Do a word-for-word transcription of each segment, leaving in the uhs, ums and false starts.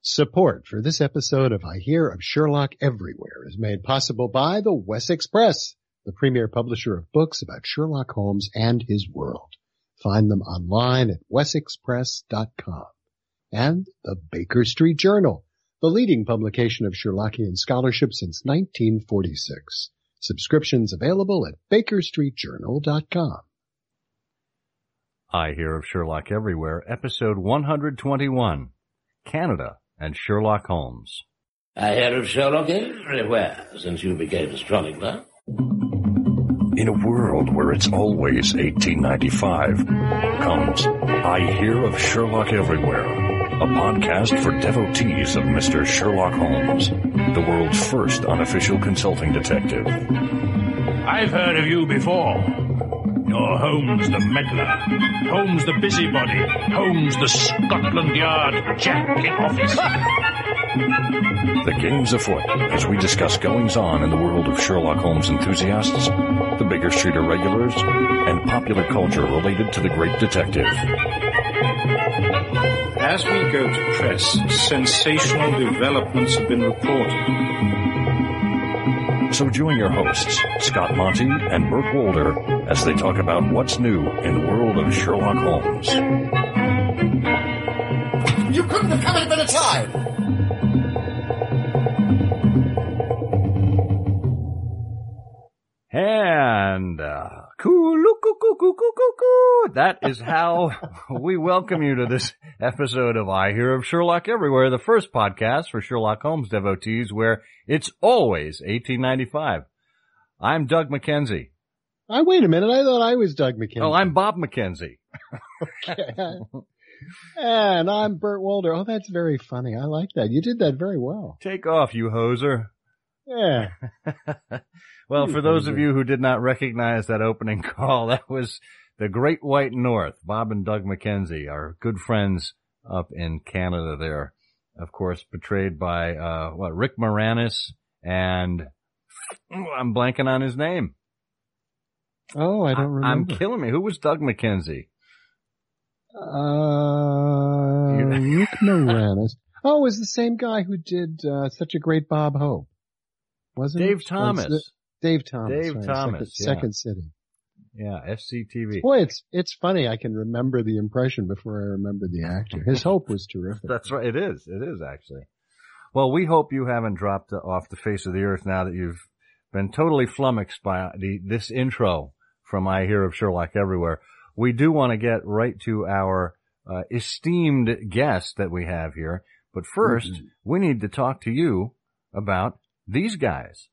Support for this episode of I Hear of Sherlock Everywhere is made possible by the Wessex Press, the premier publisher of books about Sherlock Holmes and his world. Find them online at wessex press dot com. And the Baker Street Journal, the leading publication of Sherlockian scholarship since nineteen forty-six. Subscriptions available at baker street journal dot com. I Hear of Sherlock Everywhere, episode one hundred twenty-one, Canada and Sherlock Holmes. I hear of Sherlock everywhere since you became a chronicler. In a world where it's always eighteen ninety-five, comes I Hear of Sherlock Everywhere, a podcast for devotees of Mister Sherlock Holmes, the world's first unofficial consulting detective. I've heard of you before. You're Holmes the meddler, Holmes the busybody, Holmes the Scotland Yard Jack in office. The game's afoot as we discuss goings-on in the world of Sherlock Holmes enthusiasts, the Baker Street irregulars, and popular culture related to the great detective. As we go to press, sensational developments have been reported. So join your hosts, Scott Monty and Burt Wolder, as they talk about what's new in the world of Sherlock Holmes. You couldn't have come at a better time! And, uh, coo-loo-coo-coo-coo-coo-coo. That is how we welcome you to this episode of I Hear of Sherlock Everywhere, the first podcast for Sherlock Holmes devotees where it's always eighteen ninety-five. I'm Doug McKenzie. Oh, wait a minute. I thought I was Doug McKenzie. Oh, I'm Bob McKenzie. Okay. And I'm Burt Wolder. Oh, that's very funny. I like that. You did that very well. Take off, you hoser. Yeah. Well, for those of you who did not recognize that opening call, that was the Great White North, Bob and Doug McKenzie, our good friends up in Canada there. Of course, portrayed by, uh, what, Rick Moranis and I'm blanking on his name. Oh, I don't remember. I'm killing me. Who was Doug McKenzie? Uh, Rick Moranis. Oh, it was the same guy who did, uh, Such a Great Bob Hope. Wasn't Dave it? Thomas. Was it? Dave Thomas. Dave right. Thomas. Second, yeah. Second City. Yeah, S C T V. Boy, it's, it's funny. I can remember the impression before I remember the actor. His Hope was terrific. That's right. It is. It is actually. Well, we hope you haven't dropped off the face of the earth now that you've been totally flummoxed by the, this intro from I Hear of Sherlock Everywhere. We do want to get right to our uh, esteemed guest that we have here. But first, mm-hmm. we need to talk to you about these guys.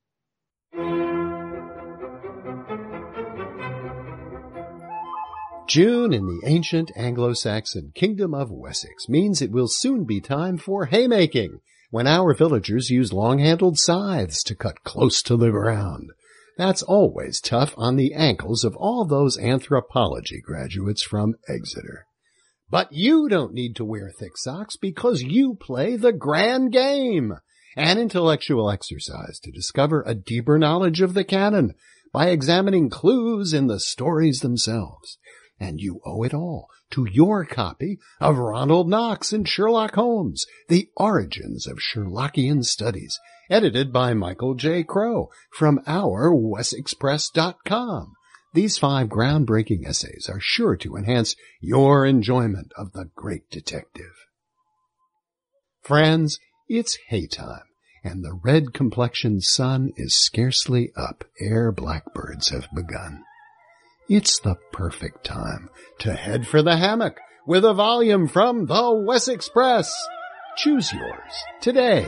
June in the ancient Anglo-Saxon kingdom of Wessex means it will soon be time for haymaking, when our villagers use long-handled scythes to cut close to the ground. That's always tough on the ankles of all those anthropology graduates from Exeter. But you don't need to wear thick socks because you play the grand game, an intellectual exercise to discover a deeper knowledge of the canon by examining clues in the stories themselves. And you owe it all to your copy of Ronald Knox and Sherlock Holmes, The Origins of Sherlockian Studies, edited by Michael J. Crow from our wessex press dot com. These five groundbreaking essays are sure to enhance your enjoyment of the great detective. Friends, it's haytime, and the red-complexioned sun is scarcely up ere blackbirds have begun. It's the perfect time to head for the hammock with a volume from the Wessex Press. Choose yours today.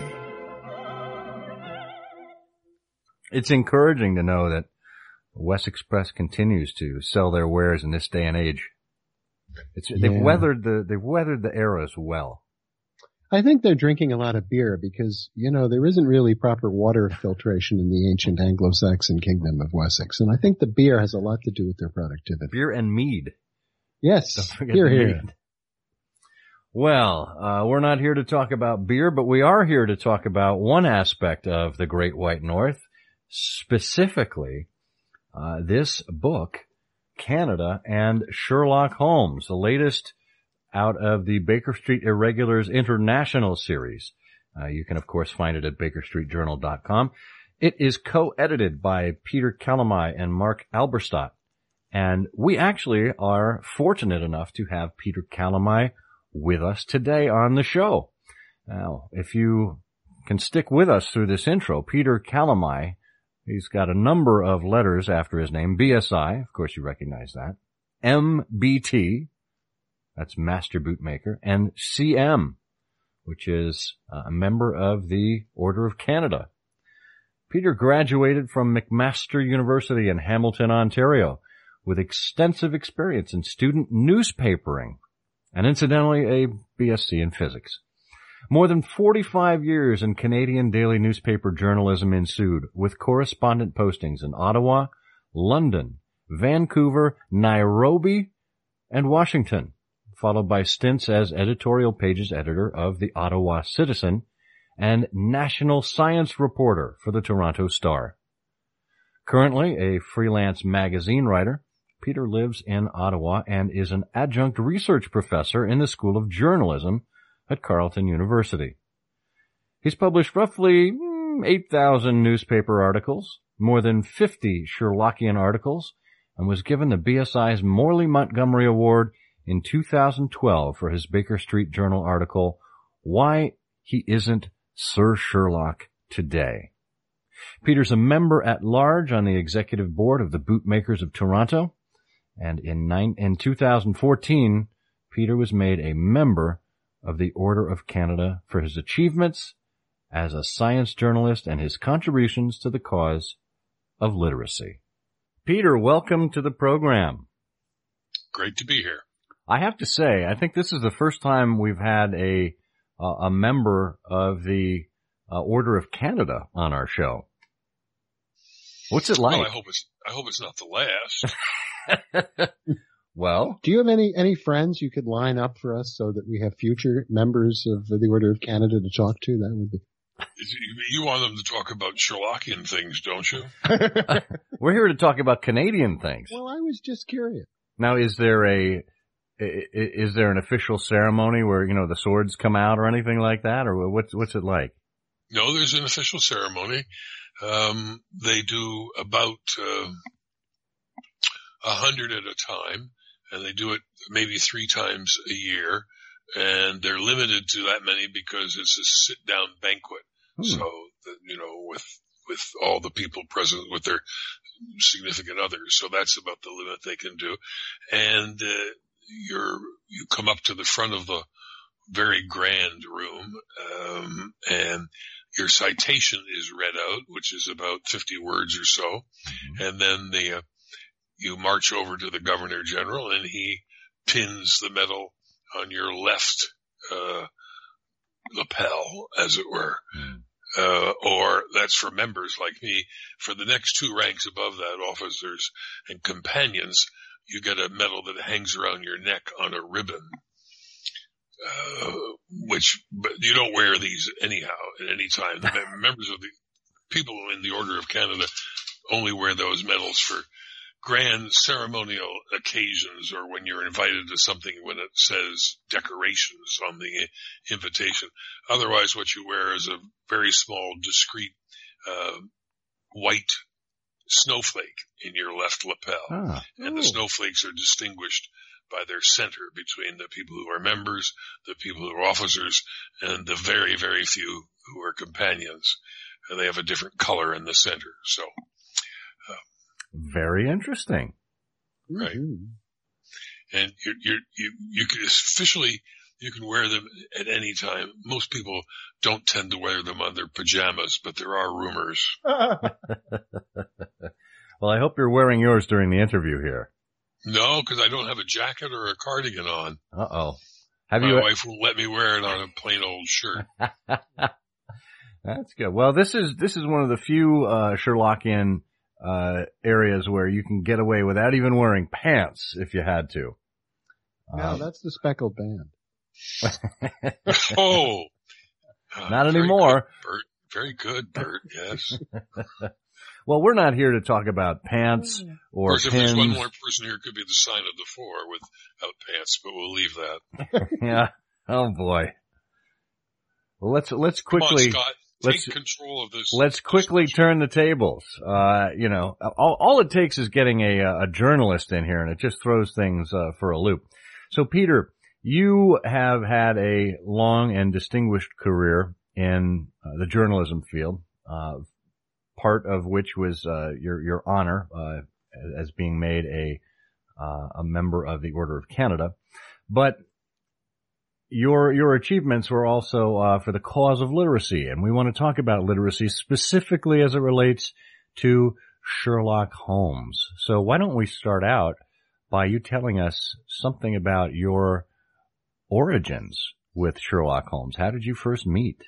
It's encouraging to know that Wessex Press continues to sell their wares in this day and age. It's, yeah. They've weathered the they've weathered the eras well. I think they're drinking a lot of beer because, you know, there isn't really proper water filtration in the ancient Anglo-Saxon kingdom of Wessex. And I think the beer has a lot to do with their productivity. Beer and mead. Yes. Here, here. Mead. Well, uh, we're not here to talk about beer, but we are here to talk about one aspect of the Great White North, specifically, uh, this book, Canada and Sherlock Holmes, the latest out of the Baker Street Irregulars International series. Uh, you can, of course, find it at baker street journal dot com. It is co-edited by Peter Calamai and Mark Alberstadt. And we actually are fortunate enough to have Peter Calamai with us today on the show. Now, if you can stick with us through this intro, Peter Calamai, he's got a number of letters after his name. B S I, of course you recognize that. M B T, that's Master Bootmaker, and C M, which is a member of the Order of Canada. Peter graduated from McMaster University in Hamilton, Ontario, with extensive experience in student newspapering, and incidentally a B S c in physics. More than forty-five years in Canadian daily newspaper journalism ensued, with correspondent postings in Ottawa, London, Vancouver, Nairobi, and Washington, followed by stints as editorial pages editor of the Ottawa Citizen and national science reporter for the Toronto Star. Currently a freelance magazine writer, Peter lives in Ottawa and is an adjunct research professor in the School of Journalism at Carleton University. He's published roughly eight thousand newspaper articles, more than fifty Sherlockian articles, and was given the B S I's Morley Montgomery Award in two thousand twelve for his Baker Street Journal article, Why He Isn't Sir Sherlock Today. Peter's a member at large on the executive board of the Bootmakers of Toronto, and in, nine, in two thousand fourteen, Peter was made a member of the Order of Canada for his achievements as a science journalist and his contributions to the cause of literacy. Peter, welcome to the program. Great to be here. I have to say, I think this is the first time we've had a uh, a member of the uh, Order of Canada on our show. What's it like? Well, I hope it's I hope it's not the last. Well, do you have any any friends you could line up for us so that we have future members of the Order of Canada to talk to? That would be. You want them to talk about Sherlockian things, don't you? We're here to talk about Canadian things. Well, I was just curious. Now, is there a is there an official ceremony where, you know, the swords come out or anything like that, or what's what's it like? No, there's an official ceremony. Um, they do about uh, a hundred at a time, and they do it maybe three times a year. And they're limited to that many because it's a sit-down banquet. Hmm. So, that, you know, with, with all the people present with their significant others. So that's about the limit they can do. And, uh, you're, you come up to the front of the very grand room, um, and your citation is read out, which is about fifty words or so. Mm-hmm. And then the, uh, you march over to the Governor General and he pins the medal on your left uh lapel, as it were. Mm. Uh or that's for members like me. For the next two ranks above that, officers and companions, you get a medal that hangs around your neck on a ribbon. Uh which but you don't wear these anyhow at any time. The members of the people in the Order of Canada only wear those medals for grand ceremonial occasions, or when you're invited to something when it says decorations on the invitation. Otherwise, what you wear is a very small, discreet, uh, white snowflake in your left lapel. Ah, and the snowflakes are distinguished by their center between the people who are members, the people who are officers, and the very, very few who are companions. And they have a different color in the center. So, uh, very interesting. Right. Mm-hmm. And you're, you're, you, you can officially, you can wear them at any time. Most people don't tend to wear them on their pajamas, but there are rumors. Well, I hope you're wearing yours during the interview here. No, because I don't have a jacket or a cardigan on. Uh-oh. Have My you... wife won't let me wear it on a plain old shirt. That's good. Well, this is, this is one of the few, uh, Sherlockian uh, areas where you can get away without even wearing pants if you had to. No, um, that's the Speckled Band. Oh. Uh, not anymore. Good, Bert. Very good, Bert. Yes. Well, we're not here to talk about pants or Of course, pins. if there's one more person here, it could be the sign of the four without pants, but we'll leave that. Yeah. Oh boy. Well, let's let's Come quickly on, Scott. let's Take control of this. let's quickly turn the tables. Uh, you know, all all it takes is getting a a journalist in here, and it just throws things uh, for a loop. So, Peter, you have had a long and distinguished career in uh, the journalism field. Uh, part of which was uh, your your honor uh, as being made a uh, a member of the Order of Canada, but your your achievements were also uh, for the cause of literacy, and we want to talk about literacy specifically as it relates to Sherlock Holmes. So why don't we start out by you telling us something about your origins with Sherlock Holmes? How did you first meet?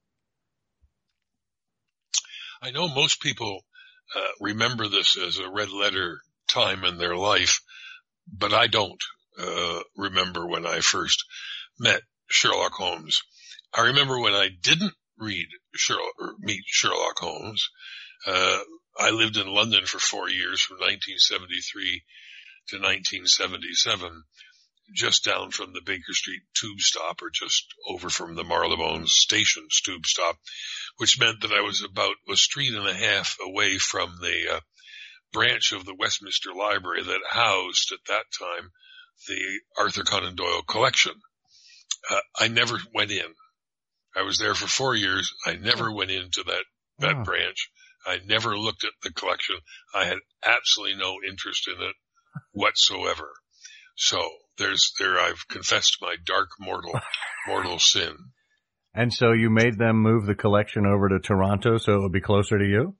I know most people uh, remember this as a red letter time in their life, but I don't uh, remember when I first met Sherlock Holmes. I remember when I didn't read Sherlock or meet Sherlock Holmes. Uh, I lived in London for four years, from nineteen seventy-three to nineteen seventy-seven, just down from the Baker Street tube stop, or just over from the Marylebone Station's tube stop, which meant that I was about a street and a half away from the uh, branch of the Westminster Library that housed, at that time, the Arthur Conan Doyle collection. Uh, I never went in. I was there for four years. I never went into that, that Oh. branch. I never looked at the collection. I had absolutely no interest in it whatsoever. So there's there I've confessed my dark mortal mortal sin. And so you made them move the collection over to Toronto so it would be closer to you?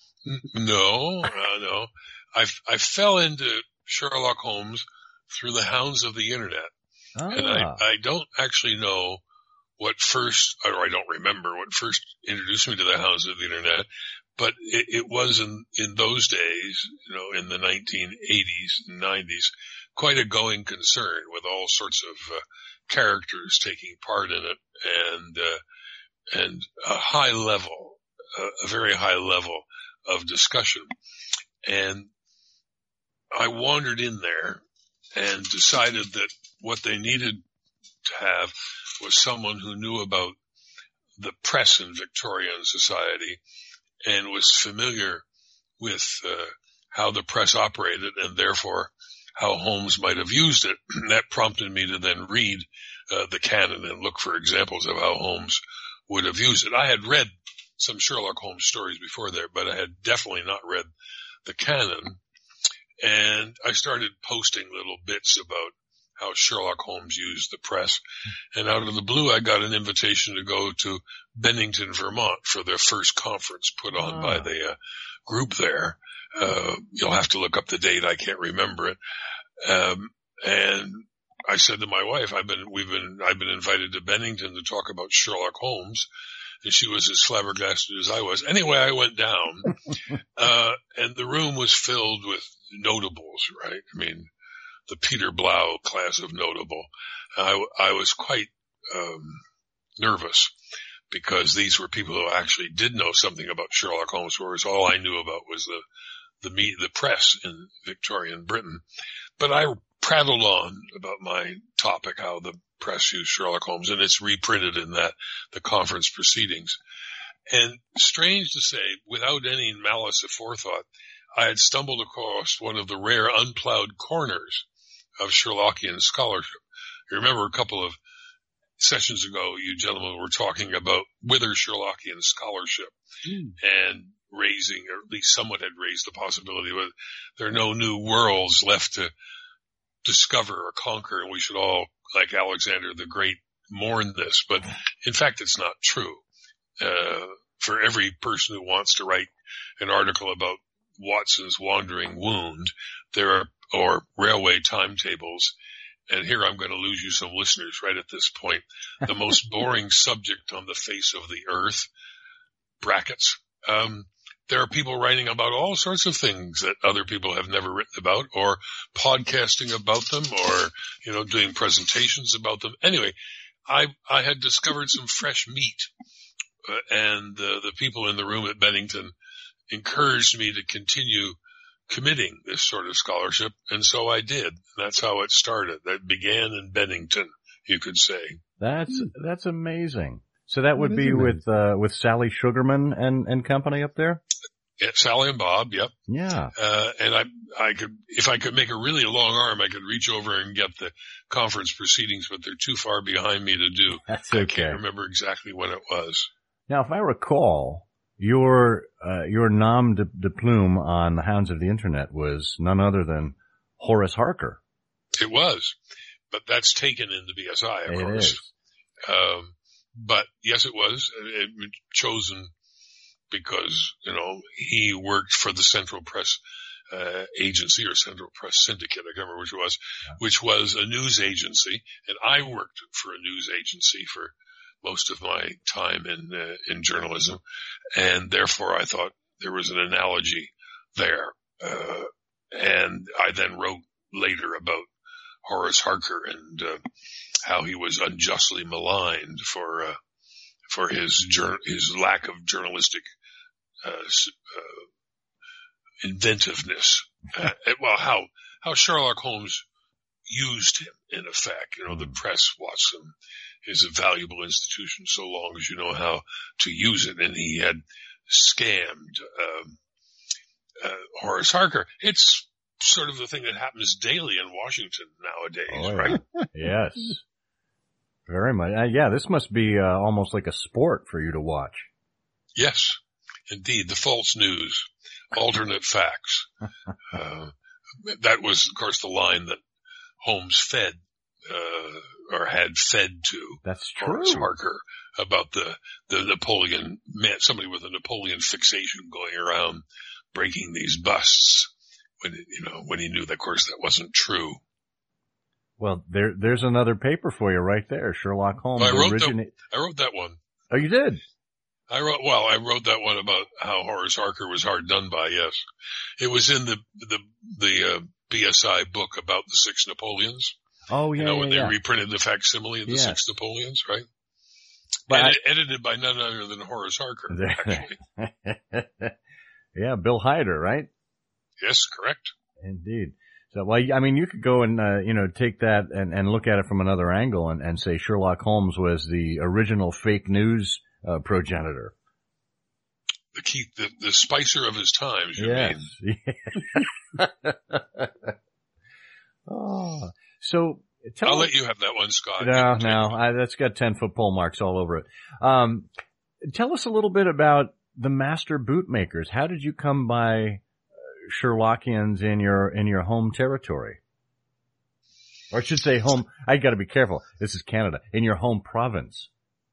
No, uh, no. I I fell into Sherlock Holmes through the hounds of the internet, Ah. and I I don't actually know what first, or I don't remember what first introduced me to the hounds of the internet, but it, it was in in those days, you know, in the nineteen eighties and nineties, quite a going concern with all sorts of uh, characters taking part in it, and uh, and a high level, uh, a very high level of discussion. And I wandered in there and decided that what they needed to have was someone who knew about the press in Victorian society and was familiar with uh, how the press operated, and therefore how Holmes might have used it. That prompted me to then read uh, the canon and look for examples of how Holmes would have used it. I had read some Sherlock Holmes stories before there, but I had definitely not read the canon. And I started posting little bits about how Sherlock Holmes used the press. And out of the blue, I got an invitation to go to Bennington, Vermont for their first conference put on Ah. by the uh, group there. Uh, you'll have to look up the date. I can't remember it. Um, and I said to my wife, I've been, we've been, I've been invited to Bennington to talk about Sherlock Holmes. And she was as flabbergasted as I was. Anyway, I went down, uh, and the room was filled with notables, right? I mean, the Peter Blau class of notable. I, I was quite, um, nervous because these were people who actually did know something about Sherlock Holmes, whereas all I knew about was the, the me, the press in Victorian Britain. But I prattled on about my topic, how the press used Sherlock Holmes, and it's reprinted in that, the conference proceedings. And strange to say, without any malice aforethought, I had stumbled across one of the rare unplowed corners of Sherlockian scholarship. You remember a couple of sessions ago, you gentlemen were talking about wither Sherlockian scholarship mm. and raising, or at least someone had raised the possibility that there are no new worlds left to discover or conquer, and we should all, like Alexander the Great, mourn this. But in fact, it's not true. Uh, for every person who wants to write an article about Watson's wandering wound, there are, or railway timetables, and here I'm going to lose you some listeners right at this point, the most boring subject on the face of the earth, brackets. Um, there are people writing about all sorts of things that other people have never written about, or podcasting about them, or, you know, doing presentations about them. Anyway, I, I had discovered some fresh meat, uh, and uh, the people in the room at Bennington encouraged me to continue committing this sort of scholarship, and so I did. And that's how it started. That began in Bennington, you could say. That's that's amazing. So that would be with uh, with Sally Sugarman and and company up there. Yeah, Sally and Bob. Yep. Yeah. Uh, and I I could, if I could make a really long arm, I could reach over and get the conference proceedings, but they're too far behind me to do. That's okay. I can't remember exactly when it was. Now, if I recall, your uh, your nom de, de plume on the Hounds of the Internet was none other than Horace Harker. It was, but that's taken in the B S I, of it course. Is. Um, but yes, it was. It, it chosen because, you know, he worked for the Central Press uh, Agency or Central Press Syndicate, I can't remember which it was, yeah. which was a news agency, and I worked for a news agency for most of my time in uh, in journalism, and therefore I thought there was an analogy there. Uh, and I then wrote later about Horace Harker and uh, how he was unjustly maligned for uh, for his jur- his lack of journalistic uh, uh, inventiveness. Uh, well, how how Sherlock Holmes used him, in effect. You know, the press, Watson, is a valuable institution so long as you know how to use it. And he had scammed um, uh, Horace Harker. It's sort of the thing that happens daily in Washington nowadays, oh, right? Yes. Very much. Uh, yeah, this must be uh, almost like a sport for you to watch. Yes, indeed. The false news, alternate facts. Uh, that was, of course, the line that Holmes fed, uh, or had fed to. That's true. Horace Harker about the, the Napoleon, man, somebody with a Napoleon fixation going around breaking these busts when, you know, when he knew that, of course, that wasn't true. Well, there, there's another paper for you right there. Sherlock Holmes. Well, I wrote origina- that, I wrote that one. Oh, you did? I wrote, well, I wrote that one about how Horace Harker was hard done by, yes. It was in the, the, the, uh, B S I book about the Six Napoleons. Oh, yeah, You know, yeah, when yeah. they reprinted the facsimile of the yes. Six Napoleons, right? But Edi- I- edited by none other than Horace Harker, actually. Yeah, Bill Hyder, right? Yes, correct. Indeed. So, well, I mean, you could go and, uh, you know, take that and, and look at it from another angle and, and say Sherlock Holmes was the original fake news uh, progenitor. The key, the, the Spicer of his times, you yes. mean. Oh, so tell I'll me, let you have that one, Scott. No, no, I, that's got ten foot pole marks all over it. Um, tell us a little bit about the master bootmakers. How did you come by Sherlockians in your in your home territory? Or I should say home, I gotta be careful. This is Canada. In your home province.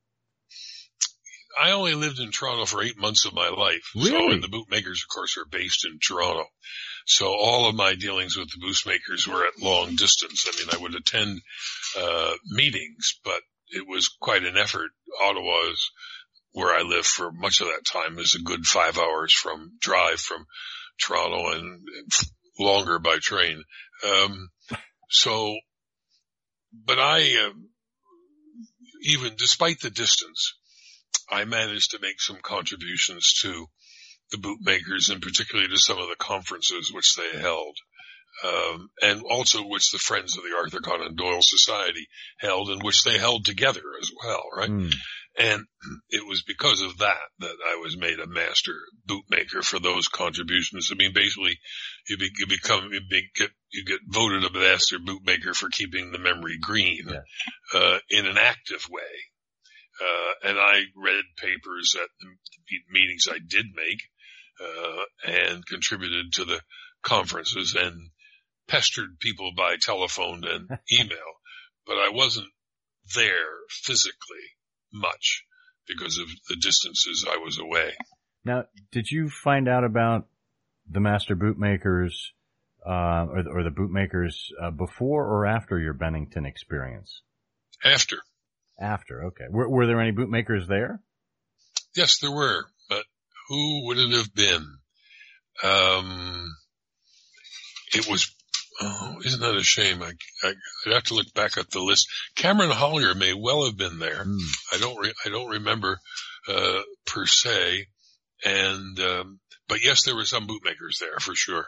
I only lived in Toronto for eight months of my life. Really? So, and the bootmakers, of course, are based in Toronto. So all of my dealings with the bootmakers were at long distance. I mean, I would attend, uh, meetings, but it was quite an effort. Ottawa is where I lived for much of that time. Is a good five hours from drive from Toronto and, and longer by train. Um, so, but I, uh, even despite the distance, I managed to make some contributions to the bootmakers and particularly to some of the conferences which they held. Um, and also which the Friends of the Arthur Conan Doyle Society held and which they held together as well, right? Mm. And it was because of that that I was made a master bootmaker for those contributions. I mean, basically, you, be, you become, you, be, get, you get voted a master bootmaker for keeping the memory green, yeah. uh, in an active way. Uh, and I read papers at the meetings I did make, uh, and contributed to the conferences and pestered people by telephone and email, but I wasn't there physically much because of the distances I was away. Now, did you find out about the master bootmakers, uh, or, or the bootmakers, uh, before or after your Bennington experience? After. After, okay. Were, were there any bootmakers there? Yes, there were, but who would it have been? Um, it was, oh, isn't that a shame? I, I, I'd have to look back at the list. Cameron Hollier may well have been there. Mm. I don't, re, I don't remember, uh, per se. And, um, but yes, there were some bootmakers there for sure.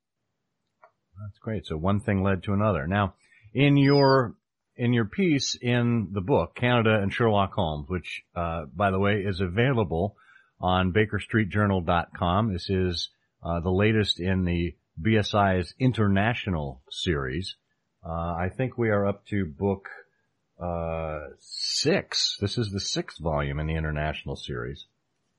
That's great. So one thing led to another. Now, in your in your piece in the book, Canada and Sherlock Holmes, which, uh, by the way, is available on Baker Street Journal dot com. This is uh, the latest in the B S I's international series. Uh, I think we are up to book uh six. This is the sixth volume in the international series.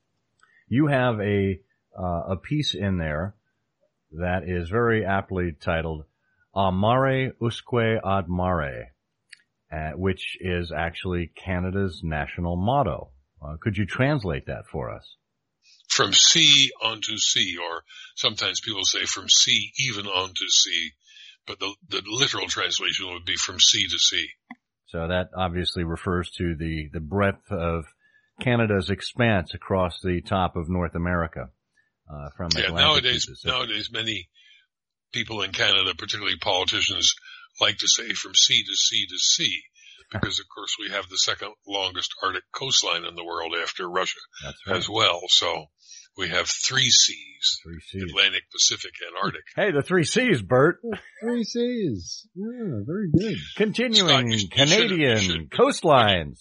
You have a uh, a piece in there that is very aptly titled A Mare Usque Ad Mare, uh, which is actually Canada's national motto. Uh, could you translate that for us? From sea onto sea, or sometimes people say from sea even onto sea, but the, the literal translation would be from sea to sea. So that obviously refers to the, the breadth of Canada's expanse across the top of North America. Uh, from yeah, Atlantic nowadays, to Pacific. nowadays many people in Canada, particularly politicians, like to say from sea to sea to sea, because of course we have the second longest Arctic coastline in the world after Russia. That's right. As well. So we have three seas, three seas. Atlantic, Pacific, and Arctic. Hey, the three C's, Bert. Three C's. Yeah, very good. Continuing Scott, you- you Canadian should- you should- coastlines.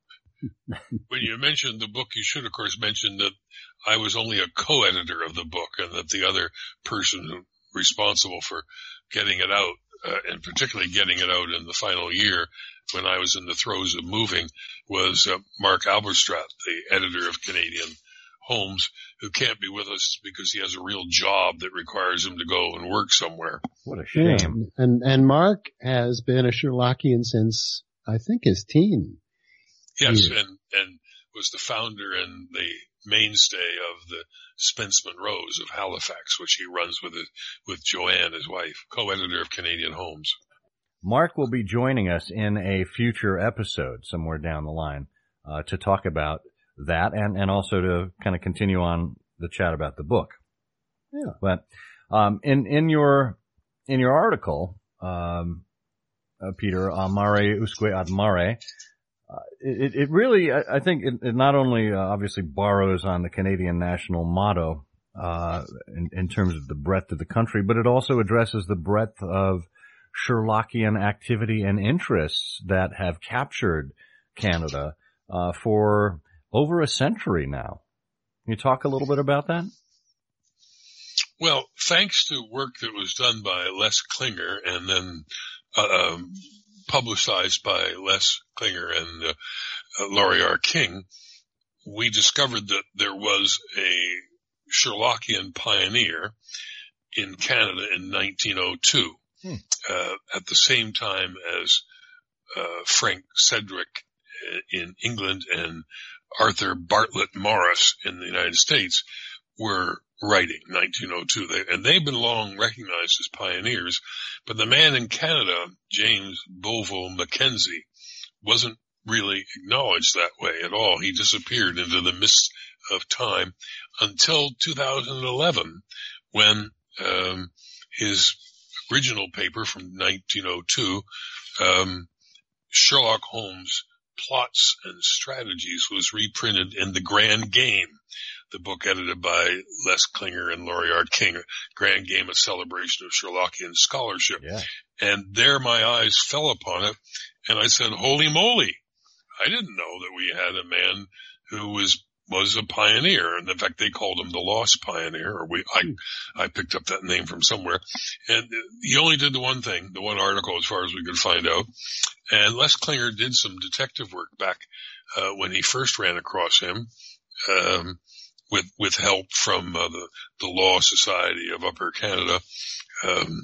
When you mentioned the book, you should, of course, mention that I was only a co-editor of the book, and that the other person who responsible for getting it out, uh, and particularly getting it out in the final year when I was in the throes of moving, was uh, Mark Alberstratt, the editor of Canadian Holmes, who can't be with us because he has a real job that requires him to go and work somewhere. What a shame. Yeah. And, and Mark has been a Sherlockian since, I think, his teen. Yes, Yeah. and, and was the founder and the mainstay of the Spence Monroes of Halifax, which he runs with his, with Joanne, his wife, co-editor of Canadian Holmes. Mark will be joining us in a future episode somewhere down the line uh, to talk about that and, and also to kind of continue on the chat about the book. Yeah. But um, in in your in your article, um, uh, Peter, A Mare Usque Ad Mare, uh, it, it really, I, I think, it, it not only uh, obviously borrows on the Canadian national motto uh, in, in terms of the breadth of the country, but it also addresses the breadth of Sherlockian activity and interests that have captured Canada uh, for over a century now. Can you talk a little bit about that? Well, thanks to work that was done by Les Klinger and then uh, um, publicized by Les Klinger and uh, uh, Laurie R. King, we discovered that there was a Sherlockian pioneer in Canada in nineteen oh two, hmm. uh, at the same time as uh, Frank Cedric in England and Arthur Bartlett Morris in the United States were writing nineteen oh two. They, and they've been long recognized as pioneers, but the man in Canada, James Bovell Mackenzie, wasn't really acknowledged that way at all. He disappeared into the mist of time until two thousand eleven, when um, his original paper from nineteen oh two, um, Sherlock Holmes Plots and Strategies, was reprinted in The Grand Game, the book edited by Les Klinger and Laurie R. King. Grand Game, a celebration of Sherlockian scholarship. Yeah. And there my eyes fell upon it, and I said, holy moly, I didn't know that we had a man who was was a pioneer. And in fact, they called him the Lost Pioneer, or we, I, I picked up that name from somewhere. And he only did the one thing, the one article as far as we could find out. And Les Klinger did some detective work back, uh, when he first ran across him, um, with, with help from, uh, the, the Law Society of Upper Canada, um,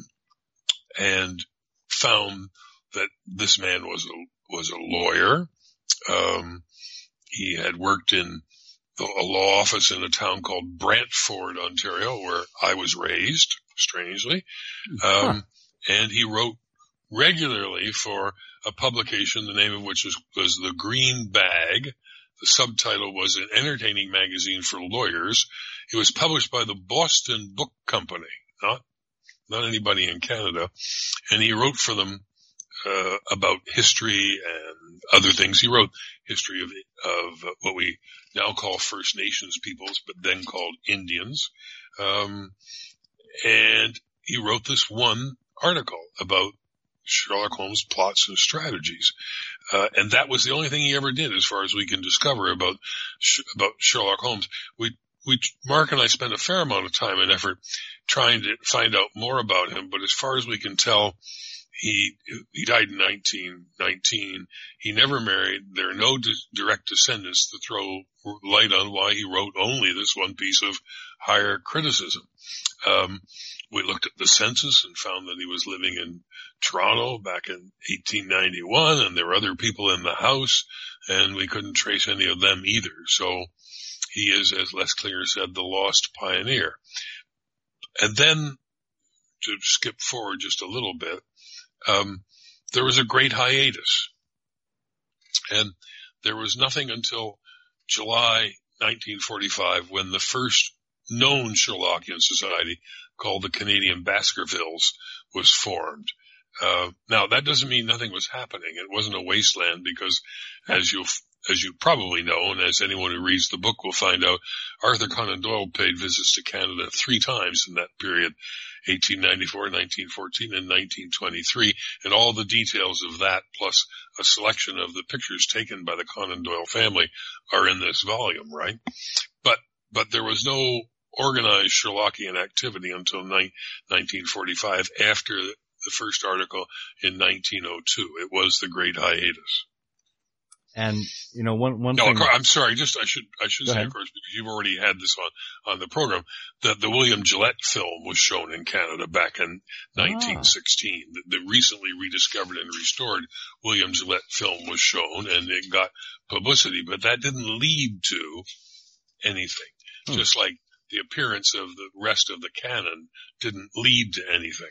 and found that this man was a, was a lawyer. Um, he had worked in a law office in a town called Brantford, Ontario, where I was raised, strangely. Um, huh. And he wrote regularly for a publication, the name of which was, was The Green Bag. The subtitle was An Entertaining Magazine for Lawyers. It was published by the Boston Book Company, not, not anybody in Canada. And he wrote for them, uh, about history and other things. He wrote history of, of what we now call First Nations peoples, but then called Indians. Um, and he wrote this one article about Sherlock Holmes' plots and strategies. Uh, and that was the only thing he ever did, as far as we can discover about, about Sherlock Holmes. We, we, Mark and I spent a fair amount of time and effort trying to find out more about him, but as far as we can tell, he, he died in nineteen nineteen. He never married. There are no di- direct descendants to throw light on why he wrote only this one piece of higher criticism. Um, we looked at the census and found that he was living in Toronto back in eighteen ninety-one, and there were other people in the house, and we couldn't trace any of them either. So he is, as Les Klinger said, the lost pioneer. And then, to skip forward just a little bit, um, there was a great hiatus. And there was nothing until July nineteen forty-five when the first known Sherlockian society, called the Canadian Baskervilles, was formed. Uh, now that doesn't mean nothing was happening. It wasn't a wasteland because, as you as you probably know, and as anyone who reads the book will find out, Arthur Conan Doyle paid visits to Canada three times in that period, eighteen ninety-four, nineteen fourteen, and nineteen twenty-three, and all the details of that, plus a selection of the pictures taken by the Conan Doyle family, are in this volume, right? But but there was no organized Sherlockian activity until nineteen forty-five, after the first article in nineteen oh two. It was the Great Hiatus. And, you know, one, one no, thing. No, I'm sorry, just, I should, I should say, ahead. Of course, because you've already had this on, on the program, that the William Gillette film was shown in Canada back in nineteen sixteen. Ah. The, the recently rediscovered and restored William Gillette film was shown, and it got publicity, but that didn't lead to anything. Hmm. Just like the appearance of the rest of the canon didn't lead to anything.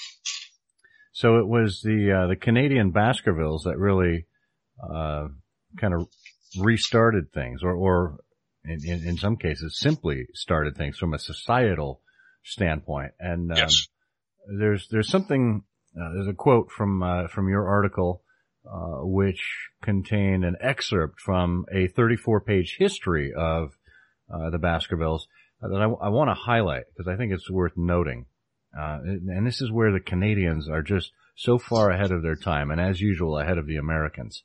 So it was the, uh, the Canadian Baskervilles that really, uh, kind of restarted things, or, or in, in, in some cases simply started things from a societal standpoint. And, um, yes. there's, there's something, uh, there's a quote from, uh, from your article, uh, which contained an excerpt from a thirty-four page history of, uh, the Baskervilles that I, I want to highlight because I think it's worth noting. Uh, and this is where the Canadians are just so far ahead of their time, and as usual, ahead of the Americans.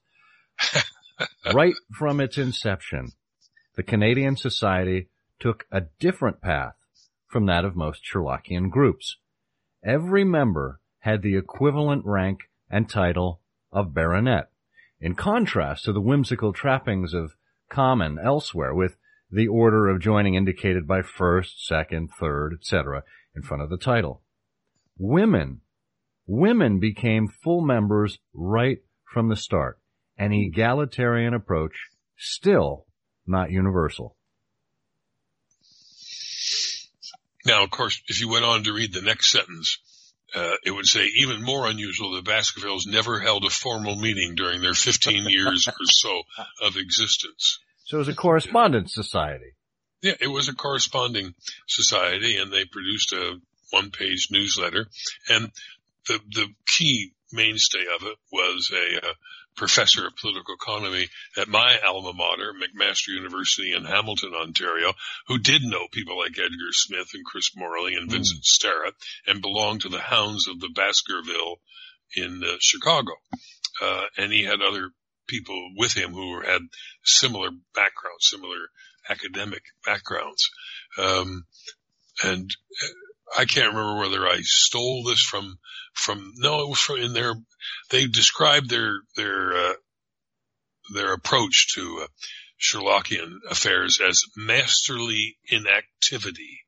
Right from its inception, the Canadian Society took a different path from that of most Sherlockian groups. Every member had the equivalent rank and title of baronet, in contrast to the whimsical trappings of common elsewhere, with the order of joining indicated by first, second, third, et cetera, in front of the title. Women, women became full members right from the start. An egalitarian approach, still not universal. Now, of course, if you went on to read the next sentence, uh, it would say, even more unusual, the Baskervilles never held a formal meeting during their fifteen years or so of existence. So it was a correspondence society. Yeah, it was a corresponding society, and they produced a one-page newsletter. And the the key mainstay of it was a uh, professor of political economy at my alma mater, McMaster University in Hamilton, Ontario, who did know people like Edgar Smith and Chris Morley and Vincent mm. Starrett, and belonged to the Hounds of the Baskerville in uh, Chicago. Uh, and he had other people with him who had similar backgrounds, similar academic backgrounds. Um, and I can't remember whether I stole this from, from, no, it was from in their, they described their, their, uh, their approach to uh, Sherlockian affairs as masterly inactivity.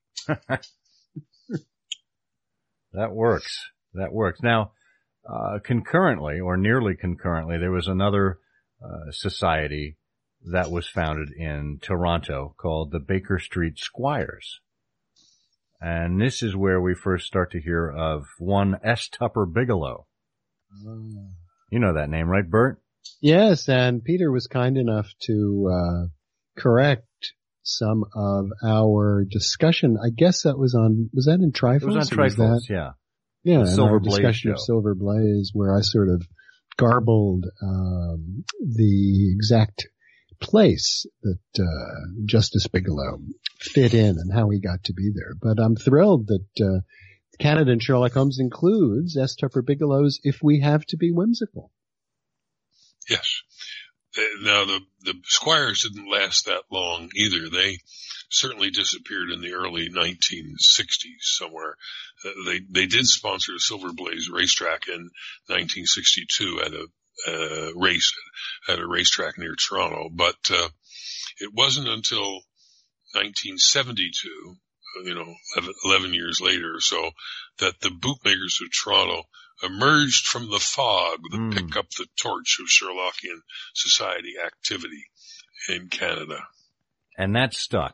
That works. That works. Now, uh, concurrently or nearly concurrently, there was another, uh, society that was founded in Toronto called the Baker Street Squires. And this is where we first start to hear of one S. Tupper Bigelow. Uh, you know that name, right, Bert? Yes, and Peter was kind enough to uh correct some of our discussion. I guess that was on, was that in Trifles? It was on Trifles, yeah. Yeah, the and Silver our Blaze discussion show. of Silver Blaze, where I sort of garbled um, the exact place that uh, Justice Bigelow fit in and how he got to be there. But I'm thrilled that uh, Canada and Sherlock Holmes includes S. Tupper Bigelow's If We Have to Be Whimsical. Yes. Now, the, the Squires didn't last that long either. They certainly disappeared in the early nineteen sixties somewhere. Uh, they they did sponsor the Silver Blaze racetrack in nineteen sixty-two at a uh, race at a racetrack near Toronto, but uh, it wasn't until nineteen seventy-two, you know, eleven, eleven years later or so, that the bootmakers of Toronto emerged from the fog that mm. picked up the torch of Sherlockian society activity in Canada. And that stuck.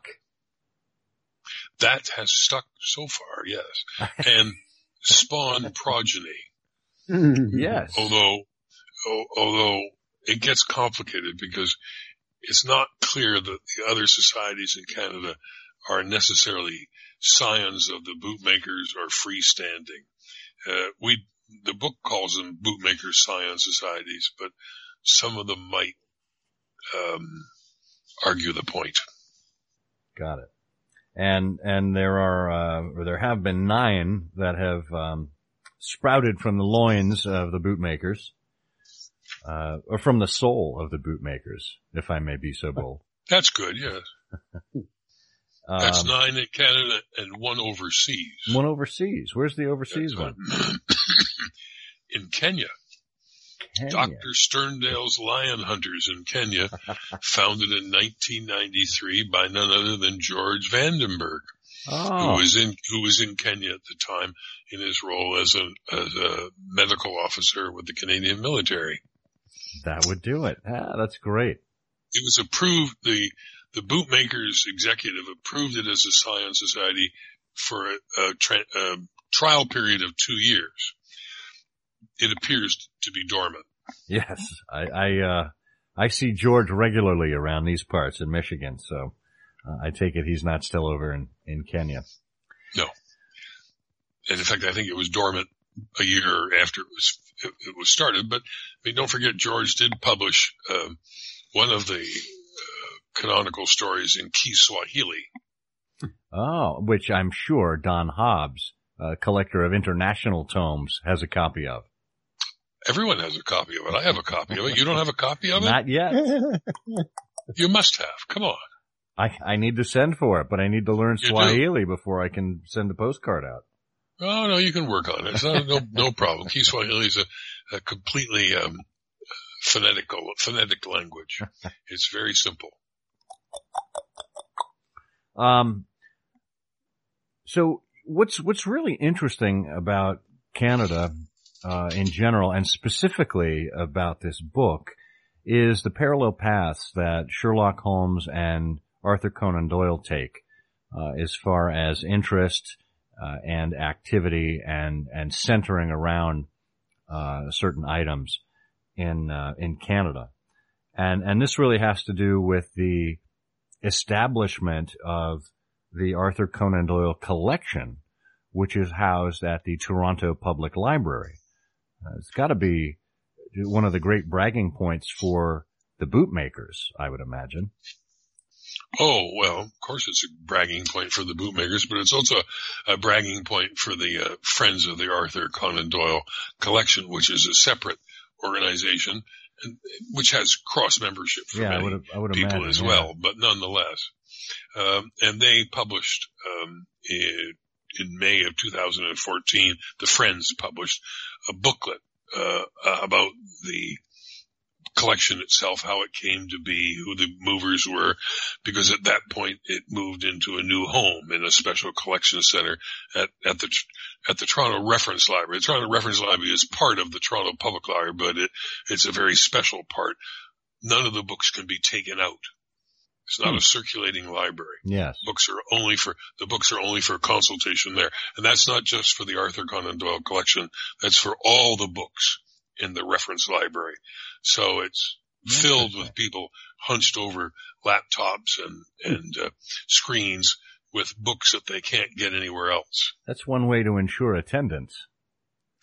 That has stuck so far, yes, and spawned progeny. Yes. Although, although it gets complicated because it's not clear that the other societies in Canada are necessarily scions of the bootmakers or freestanding. Uh, we, the book calls them bootmaker scion societies, but some of them might, um, argue the point. Got it. And, and there are, uh, or there have been nine that have, um, sprouted from the loins of the bootmakers, uh, or from the soul of the bootmakers, if I may be so bold. That's good, yes. um, That's nine in Canada and one overseas. One overseas. Where's the overseas That's one? In Kenya. Kenya. Doctor Sterndale's Lion Hunters in Kenya, founded in nineteen ninety-three by none other than George Vandenberg, oh. who was in who was in Kenya at the time in his role as a as a medical officer with the Canadian military. That would do it. Ah, that's great. It was approved. The the bootmakers executive approved it as a scion society for a, a, tra- a trial period of two years. It appears to be dormant. Yes, I, I, uh, I see George regularly around these parts in Michigan, so uh, I take it he's not still over in, in Kenya. No. And in fact, I think it was dormant a year after it was, it, it was started. But I mean, don't forget, George did publish, um, one of the, uh, canonical stories in Kiswahili. Oh, which I'm sure Don Hobbs, uh, collector of international tomes, has a copy of. Everyone has a copy of it. I have a copy of it. You don't have a copy of it? Not yet. You must have. Come on. I, I need to send for it, but I need to learn You Swahili do. before I can send a postcard out. Oh, no, you can work on it. It's not, no, no problem. Kiswahili is a, a completely, um, phonetical, phonetic language. It's very simple. Um, so what's, what's really interesting about Canada, uh, in general, and specifically about this book, is the parallel paths that Sherlock Holmes and Arthur Conan Doyle take, uh, as far as interest, uh, and activity and, and centering around, uh, certain items in, uh, in Canada. And, and this really has to do with the establishment of the Arthur Conan Doyle collection, which is housed at the Toronto Public Library. Uh, it's got to be one of the great bragging points for the bootmakers, I would imagine. Oh, well, of course it's a bragging point for the bootmakers, but it's also a bragging point for the uh, Friends of the Arthur Conan Doyle collection, which is a separate organization, and, which has cross membership for yeah, many I would, I would people imagine, as yeah. well, but nonetheless. Um, and they published um, in, in May of two thousand fourteen, the Friends published a booklet uh, about the collection itself, how it came to be, who the movers were, because at that point it moved into a new home in a special collection center at, at the, at the Toronto Reference Library. The Toronto Reference Library is part of the Toronto Public Library, but it, it's a very special part. None of the books can be taken out. It's not hmm. a circulating library. Yes. Books are only for, the books are only for consultation there. And that's not just for the Arthur Conan Doyle collection. That's for all the books in the reference library. So it's filled with people hunched over laptops and, and, uh, screens with books that they can't get anywhere else. That's one way to ensure attendance.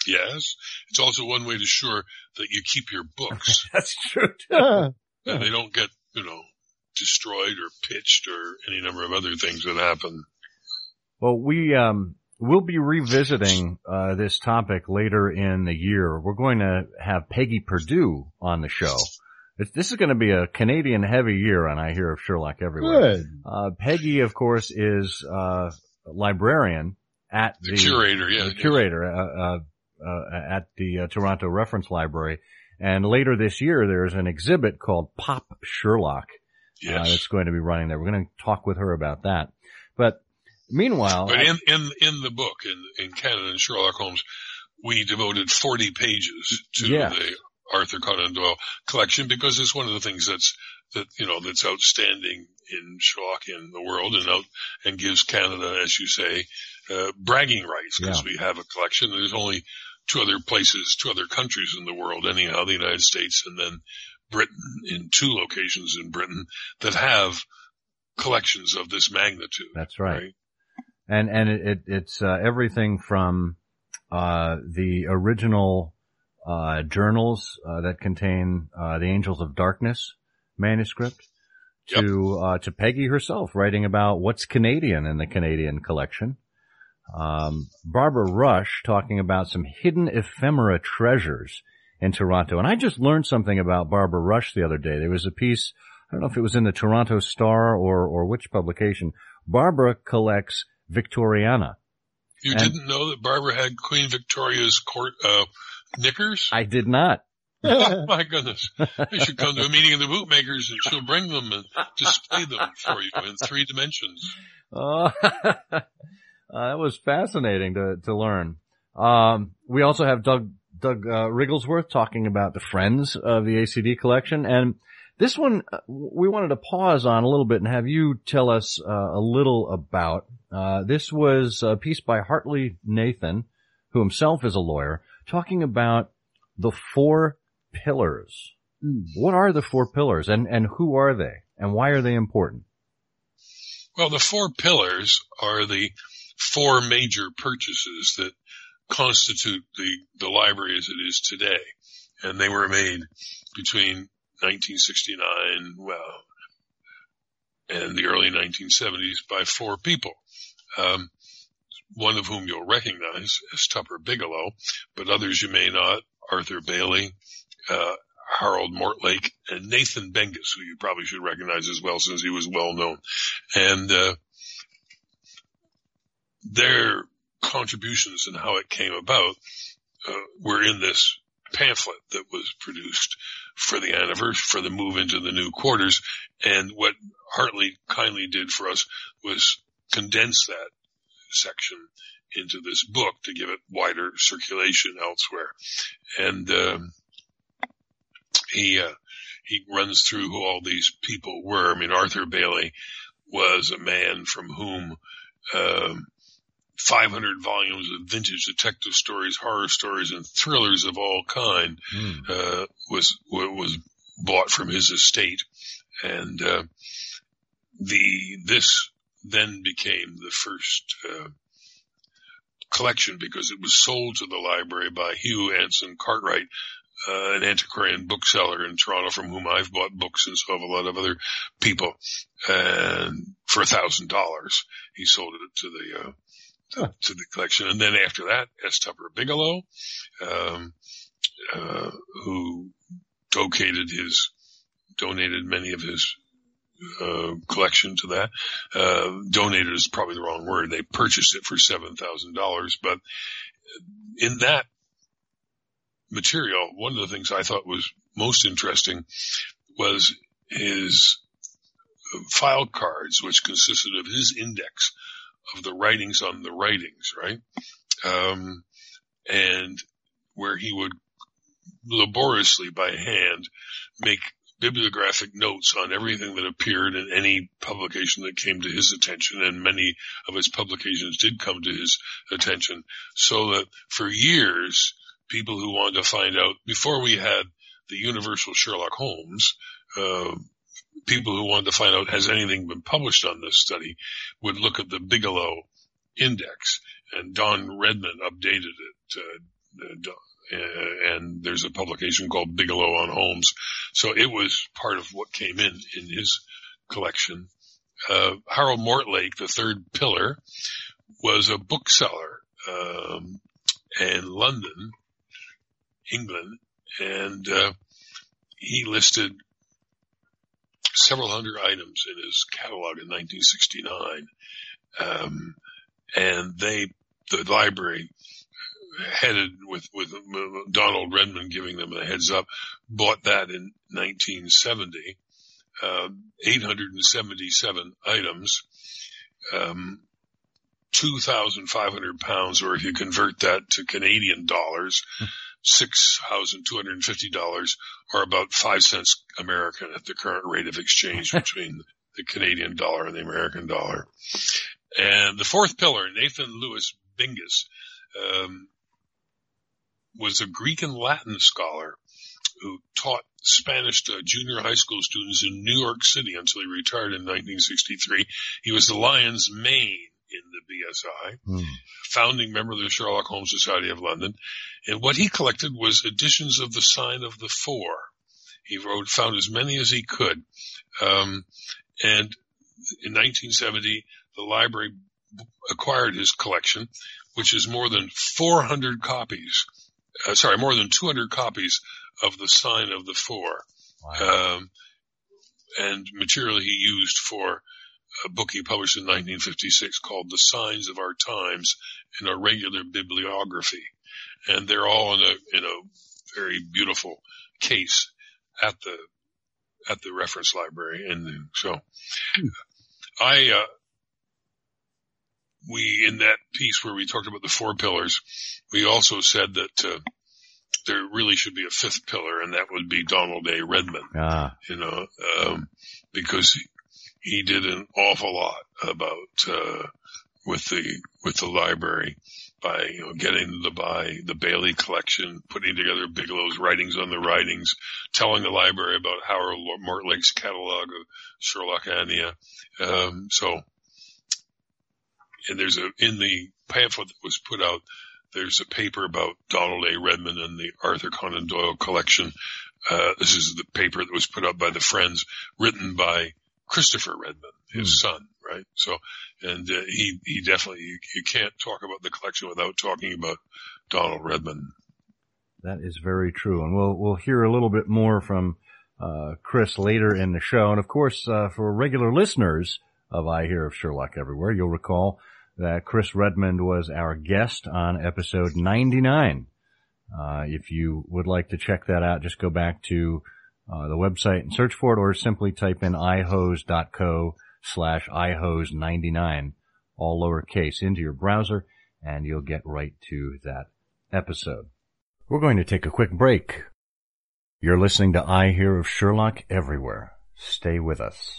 Yes. It's also one way to assure that you keep your books. That's true, too. Uh, And they don't get, you know, destroyed or pitched or any number of other things that happen. Well, we, um, we'll be revisiting, uh, this topic later in the year. We're going to have Peggy Perdue on the show. It's, this is going to be a Canadian heavy year on I Hear of Sherlock Everywhere. Good. Uh, Peggy, of course, is, uh, a librarian at the, The curator, yeah. the curator, uh, uh, uh, at the uh, Toronto Reference Library. And later this year, there's an exhibit called Pop Sherlock. Yes. Uh, that's going to be running there. We're going to talk with her about that. But meanwhile, But in, in, in the book, in, in Canada and Sherlock Holmes, we devoted forty pages to Yeah. the Arthur Conan Doyle collection because it's one of the things that's, that, you know, that's outstanding in Sherlock in the world and out, and gives Canada, as you say, uh, bragging rights because Yeah. we have a collection. There's only two other places, two other countries in the world anyhow, the United States and then Britain, in two locations in Britain that have collections of this magnitude. that's right. And, and it, it it's, uh, everything from, uh, the original, uh, journals, uh, that contain, uh, the Angels of Darkness manuscript Yep. to, uh, to Peggy herself writing about what's Canadian in the Canadian collection. Um, Barbara Rush talking about some hidden ephemera treasures in Toronto. And I just learned something about Barbara Rush the other day. There was a piece, I don't know if it was in the Toronto Star or, or which publication. Barbara collects Victoriana. You And- didn't know that Barbara had Queen Victoria's court, uh, knickers? I did not. Oh my goodness. You should come to a meeting of the bootmakers and she'll bring them and display them for you in three dimensions. Oh, uh, that was fascinating to, to learn. Um, we also have Doug, Doug, uh, Rigglesworth talking about the Friends of the A C D collection. And this one, uh, we wanted to pause on a little bit and have you tell us, uh, a little about, uh, this was a piece by Hartley Nathan, who himself is a lawyer, talking about the four pillars. What are the four pillars and, and who are they and why are they important? Well, the four pillars are the four major purchases that constitute the, the library as it is today. And they were made between nineteen sixty-nine, well, and the early nineteen seventies by four people. Um, one of whom you'll recognize as Tupper Bigelow, but others you may not, Arthur Bailey, uh, Harold Mortlake, and Nathan Bengus, who you probably should recognize as well since he was well known. And, uh, their contributions and how it came about, uh, were in this pamphlet that was produced for the anniversary, for the move into the new quarters. And what Hartley kindly did for us was condense that section into this book to give it wider circulation elsewhere. And, um, he, uh, he runs through who all these people were. I mean, Arthur Bailey was a man from whom, um, five hundred volumes of vintage detective stories, horror stories, and thrillers of all kind, mm. uh, was, was bought from his estate. And, uh, the, this then became the first, uh, collection because it was sold to the library by Hugh Anson Cartwright, uh, an antiquarian bookseller in Toronto from whom I've bought books and so have a lot of other people. And for a thousand dollars, he sold it to the, uh, to, to the collection. And then after that, S. Tupper Bigelow, um, uh, who donated his, donated many of his, uh, collection to that. Uh, donated is probably the wrong word. They purchased it for seven thousand dollars. But in that material, one of the things I thought was most interesting was his file cards, which consisted of his index of the writings on the writings, right? Um, and where he would laboriously by hand make bibliographic notes on everything that appeared in any publication that came to his attention, and many of his publications did come to his attention, so that for years, people who wanted to find out, before we had the universal Sherlock Holmes, uh, people who wanted to find out has anything been published on this study would look at the Bigelow Index, and Don Redman updated it uh, uh, and there's a publication called Bigelow on Holmes. So it was part of what came in in his collection. Uh, Harold Mortlake, the third pillar, was a bookseller um, in London, England, and uh, he listed several hundred items in his catalog in nineteen sixty-nine. Um, and they, the library, headed with, with Donald Redman giving them a heads up, bought that in nineteen seventy, uh, eight hundred seventy-seven items, um, two thousand five hundred pounds, or if you convert that to Canadian dollars, six thousand two hundred fifty dollars, or about five cents American at the current rate of exchange between the Canadian dollar and the American dollar. And the fourth pillar, Nathan Louis Bingus, um, was a Greek and Latin scholar who taught Spanish to junior high school students in New York City until he retired in nineteen sixty-three. He was the lion's mane in the B S I, mm. founding member of the Sherlock Holmes Society of London. And what he collected was editions of the Sign of the Four. He wrote, found as many as he could. Um, and in nineteen seventy, the library acquired his collection, which is more than four hundred copies, uh, sorry, more than two hundred copies of the Sign of the Four. Wow. Um, and material he used for a book he published in nineteen fifty-six called The Signs of Our Times, in a regular bibliography. And they're all in a, in a very beautiful case at the, at the reference library. And so hmm. I, uh, we, in that piece where we talked about the four pillars, we also said that, uh, there really should be a fifth pillar, and that would be Donald A. Redman. Ah. You know, um, because he, he did an awful lot about, uh, with the, with the library by, you know, getting to buy the Bailey collection, putting together Bigelow's writings on the writings, telling the library about Harold Mortlake's catalog of Sherlockania. Um, so, and there's a, in the pamphlet that was put out, there's a paper about Donald A. Redman and the Arthur Conan Doyle collection. Uh, this is the paper that was put out by the Friends, written by Christopher Redman, his mm. son, right? So, and uh, he, he definitely, you, you can't talk about the collection without talking about Donald Redman. That is very true. And we'll, we'll hear a little bit more from, uh, Chris later in the show. And of course, uh, for regular listeners of I Hear of Sherlock Everywhere, you'll recall that Chris Redmond was our guest on episode ninety-nine. Uh, if you would like to check that out, just go back to uh, the website and search for it, or simply type in ihose.co slash ihose99, all lowercase, into your browser, and you'll get right to that episode. We're going to take a quick break. You're listening to I Hear of Sherlock Everywhere. Stay with us.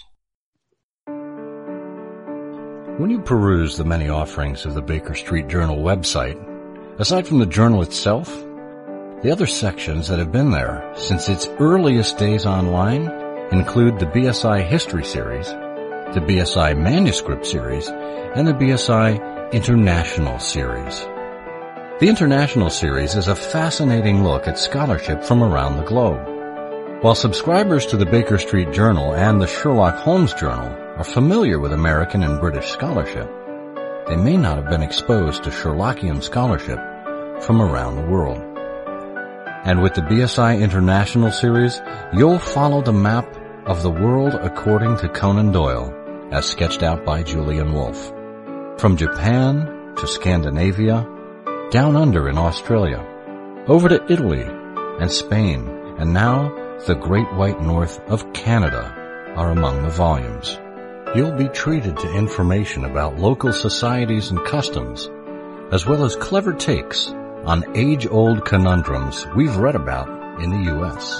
When you peruse the many offerings of the Baker Street Journal website, aside from the journal itself, the other sections that have been there since its earliest days online include the B S I History Series, the B S I Manuscript Series, and the B S I International Series. The International Series is a fascinating look at scholarship from around the globe. While subscribers to the Baker Street Journal and the Sherlock Holmes Journal are familiar with American and British scholarship, they may not have been exposed to Sherlockian scholarship from around the world. And with the B S I International Series, you'll follow the map of the world according to Conan Doyle, as sketched out by Julian Wolfe. From Japan to Scandinavia, down under in Australia, over to Italy and Spain, and now the Great White North of Canada are among the volumes. You'll be treated to information about local societies and customs, as well as clever takes on age-old conundrums we've read about in the U S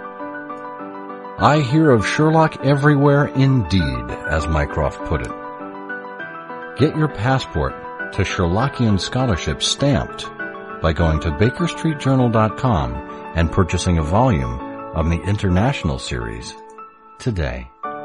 I hear of Sherlock everywhere indeed, as Mycroft put it. Get your passport to Sherlockian scholarship stamped by going to baker street journal dot com and purchasing a volume of the International Series today.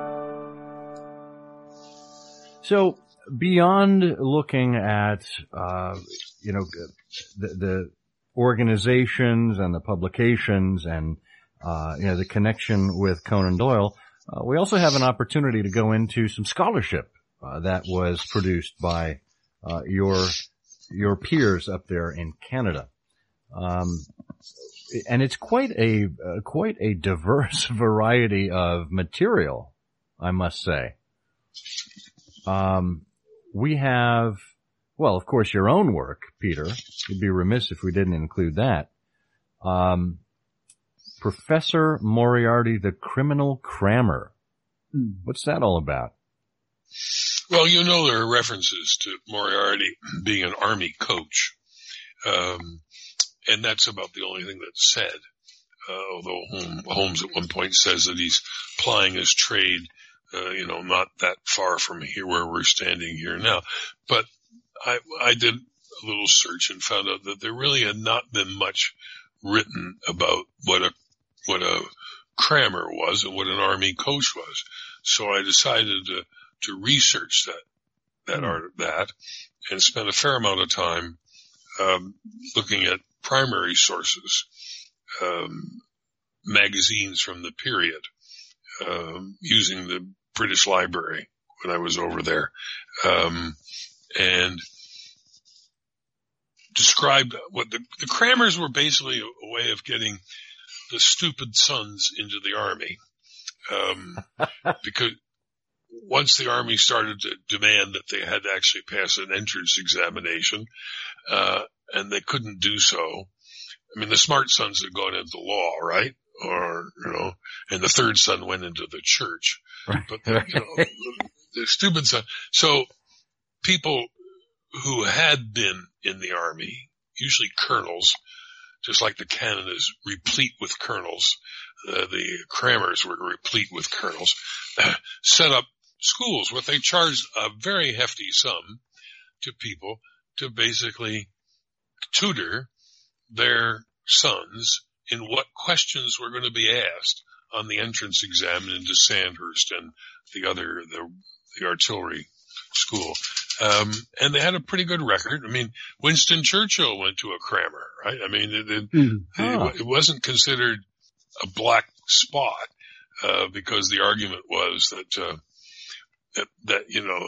So, beyond looking at, uh, you know, the, the organizations and the publications and, uh, you know, the connection with Conan Doyle, uh, we also have an opportunity to go into some scholarship, uh, that was produced by, uh, your, your peers up there in Canada. Um, and it's quite a, uh, quite a diverse variety of material, I must say. Um, we have, well, of course, your own work, Peter. It'd be remiss if we didn't include that. Um, Professor Moriarty, the Criminal Crammer. What's that all about? Well, you know there are references to Moriarty being an army coach. Um, and that's about the only thing that's said. Uh, although Holmes at one point says that he's plying his trade, uh, you know, not that far from here where we're standing here now. But I, I did a little search and found out that there really had not been much written about what a, what a crammer was and what an army coach was. So I decided to, to research that, that art, that, and spent a fair amount of time, um, looking at primary sources, um, magazines from the period, um, using the British Library when I was over there, um, and described what the, the crammers were basically a, a way of getting the stupid sons into the army. Um, because once the army started to demand that they had to actually pass an entrance examination, uh, and they couldn't do so. I mean, the smart sons had gone into law, right? Or, you know, and the third son went into the church. But, the, you know, the stupid son. So people who had been in the army, usually colonels, just like the canon is replete with colonels, uh, the crammers were replete with colonels, uh, set up schools where they charged a very hefty sum to people to basically tutor their sons in what questions were going to be asked on the entrance exam into Sandhurst and the other, the, the artillery school. Um, and they had a pretty good record. I mean, Winston Churchill went to a crammer, right? I mean, it, it, mm-hmm. it, it wasn't considered a black spot, uh, because the argument was that, uh, that, that, you know,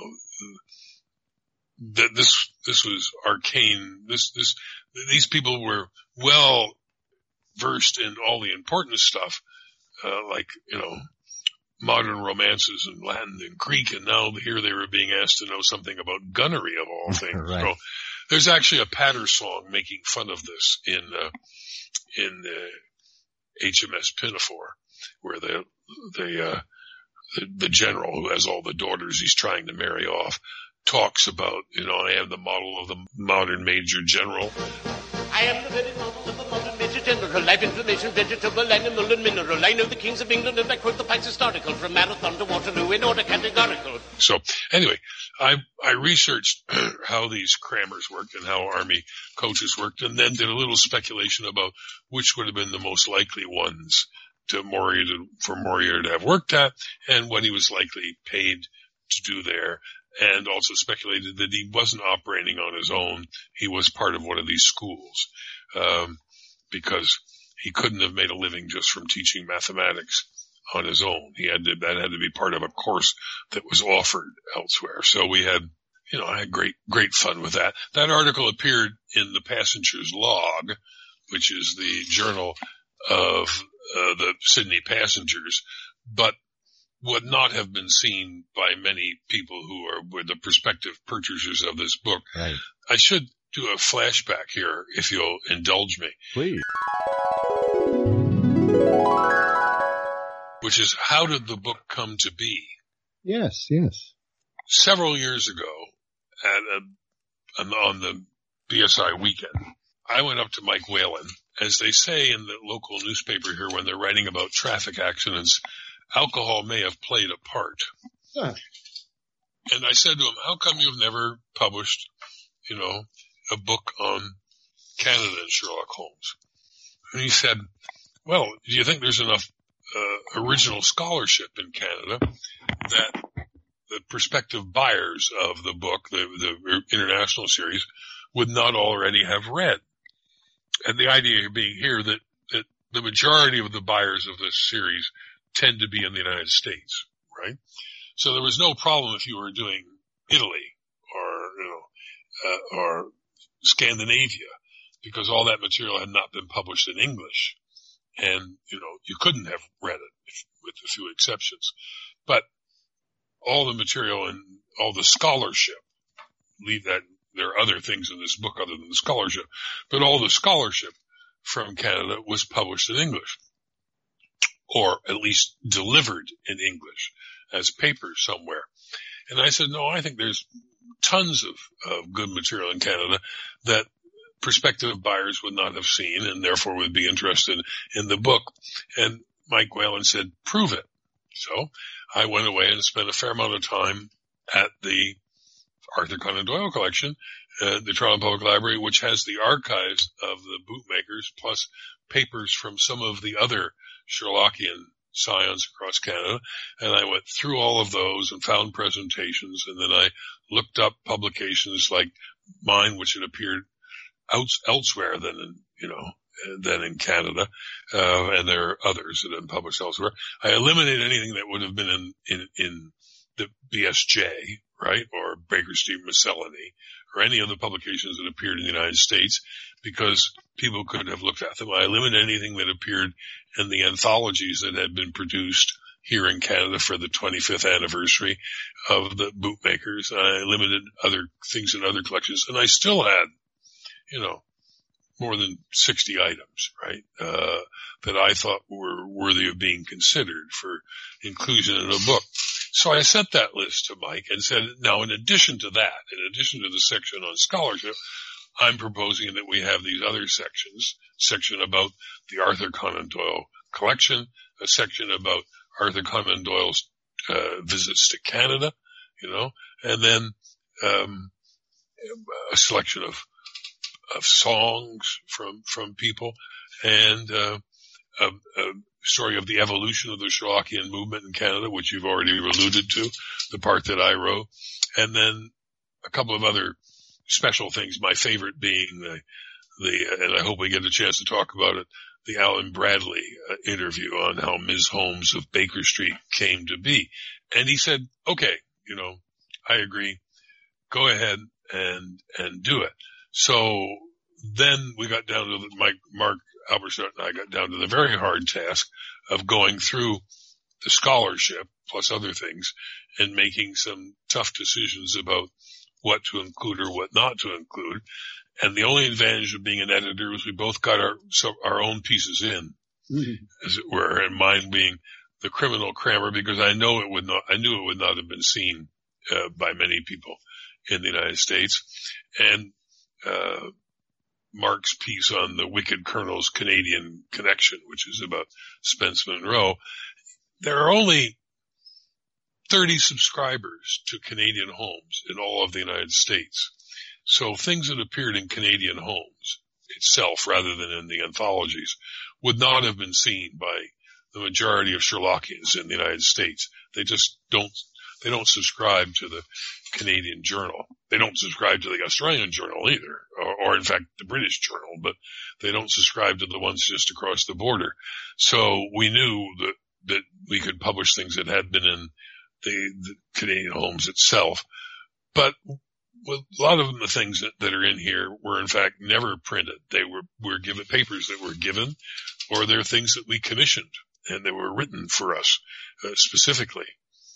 that this, this was arcane. This, this, these people were well versed in all the important stuff, uh, like, you know, modern romances in Latin and Greek, and now here they were being asked to know something about gunnery of all things. Right. So there's actually a patter song making fun of this in, uh, in, uh, H M S Pinafore, where the, the, uh, the, the general who has all the daughters he's trying to marry off talks about, you know, I am the model of the modern major general. I am the very model of the modern major general. Life, information, vegetable, animal, and mineral. I know the kings of England, and I quote the Pikes article from Marathon to Waterloo in order categorical. So, anyway, I I researched how these crammers worked and how army coaches worked, and then did a little speculation about which would have been the most likely ones to Moriarty to, for Moriarty to have worked at, and what he was likely paid to do there. And also speculated that he wasn't operating on his own. He was part of one of these schools, um, because he couldn't have made a living just from teaching mathematics on his own. He had to, that had to be part of a course that was offered elsewhere. So we had, you know, I had great, great fun with that. That article appeared in the Passenger's Log, which is the journal of uh, the Sydney Passengers, but would not have been seen by many people who are were the prospective purchasers of this book. Right. I should do a flashback here, if you'll indulge me. Please. Which is, how did the book come to be? Yes, yes. Several years ago, at a, on the B S I weekend, I went up to Mike Whalen. As they say in the local newspaper here when they're writing about traffic accidents, alcohol may have played a part. Huh. And I said to him, how come you've never published, you know, a book on Canada and Sherlock Holmes? And he said, well, do you think there's enough uh, original scholarship in Canada that the prospective buyers of the book, the, the international series, would not already have read? and the idea being here that, that the majority of the buyers of this series tend to be in the United States, right? So there was no problem if you were doing Italy or, you know, uh, or Scandinavia, because all that material had not been published in English. And, you know, you couldn't have read it if, with a few exceptions. But all the material and all the scholarship, leave that, there are other things in this book other than the scholarship, but all the scholarship from Canada was published in English, or at least delivered in English as papers somewhere. And I said, no, I think there's tons of, of good material in Canada that prospective buyers would not have seen and therefore would be interested in the book. And Mike Whalen said, prove it. So I went away and spent a fair amount of time at the Arthur Conan Doyle collection, uh, the Toronto Public Library, which has the archives of the bootmakers plus papers from some of the other Sherlockian scions across Canada. And I went through all of those and found presentations. And then I looked up publications like mine, which had appeared out, elsewhere than in, you know, than in Canada. Uh, and there are others that have been published elsewhere. I eliminated anything that would have been in, in, in the B S J, right? Or Baker Street Miscellany, or any of the publications that appeared in the United States, because people could have looked at them. I eliminated anything that appeared in the anthologies that had been produced here in Canada for the twenty-fifth anniversary of the bootmakers. I limited other things in other collections, and I still had, you know, more than sixty items, right, uh, that I thought were worthy of being considered for inclusion in a book. So I sent that list to Mike and said, now in addition to that, in addition to the section on scholarship, I'm proposing that we have these other sections, section about the Arthur Conan Doyle collection, a section about Arthur Conan Doyle's uh, visits to Canada, you know, and then um, a selection of of songs from from people, and uh, a, a story of the evolution of the Sherlockian movement in Canada, which you've already alluded to, the part that I wrote, and then a couple of other special things. My favorite being the the, and I hope we get a chance to talk about it, the Alan Bradley uh, interview on how Miz Holmes of Baker Street came to be. And he said, okay, you know, I agree. Go ahead and, and do it. So then we got down to the, Mike, Mark Alberstadt and I got down to the very hard task of going through the scholarship plus other things and making some tough decisions about what to include or what not to include. And the only advantage of being an editor was we both got our, so our own pieces in, mm-hmm. as it were, and mine being the criminal grammar, because I know it would not, I knew it would not have been seen, uh, by many people in the United States. And, uh, Mark's piece on the Wicked Colonel's Canadian Connection, which is about Spence Monroe. There are only thirty subscribers to Canadian Homes in all of the United States. So things that appeared in Canadian Homes itself, rather than in the anthologies, would not have been seen by the majority of Sherlockians in the United States. They just don't, they don't subscribe to the Canadian Journal. They don't subscribe to the Australian Journal either, or, or in fact the British Journal, but they don't subscribe to the ones just across the border. So we knew that, that we could publish things that had been in the, the Canadian Homes itself. But well, a lot of them, the things that, that are in here were in fact never printed. They were, were given papers that were given, or they're things that we commissioned and they were written for us, uh, specifically.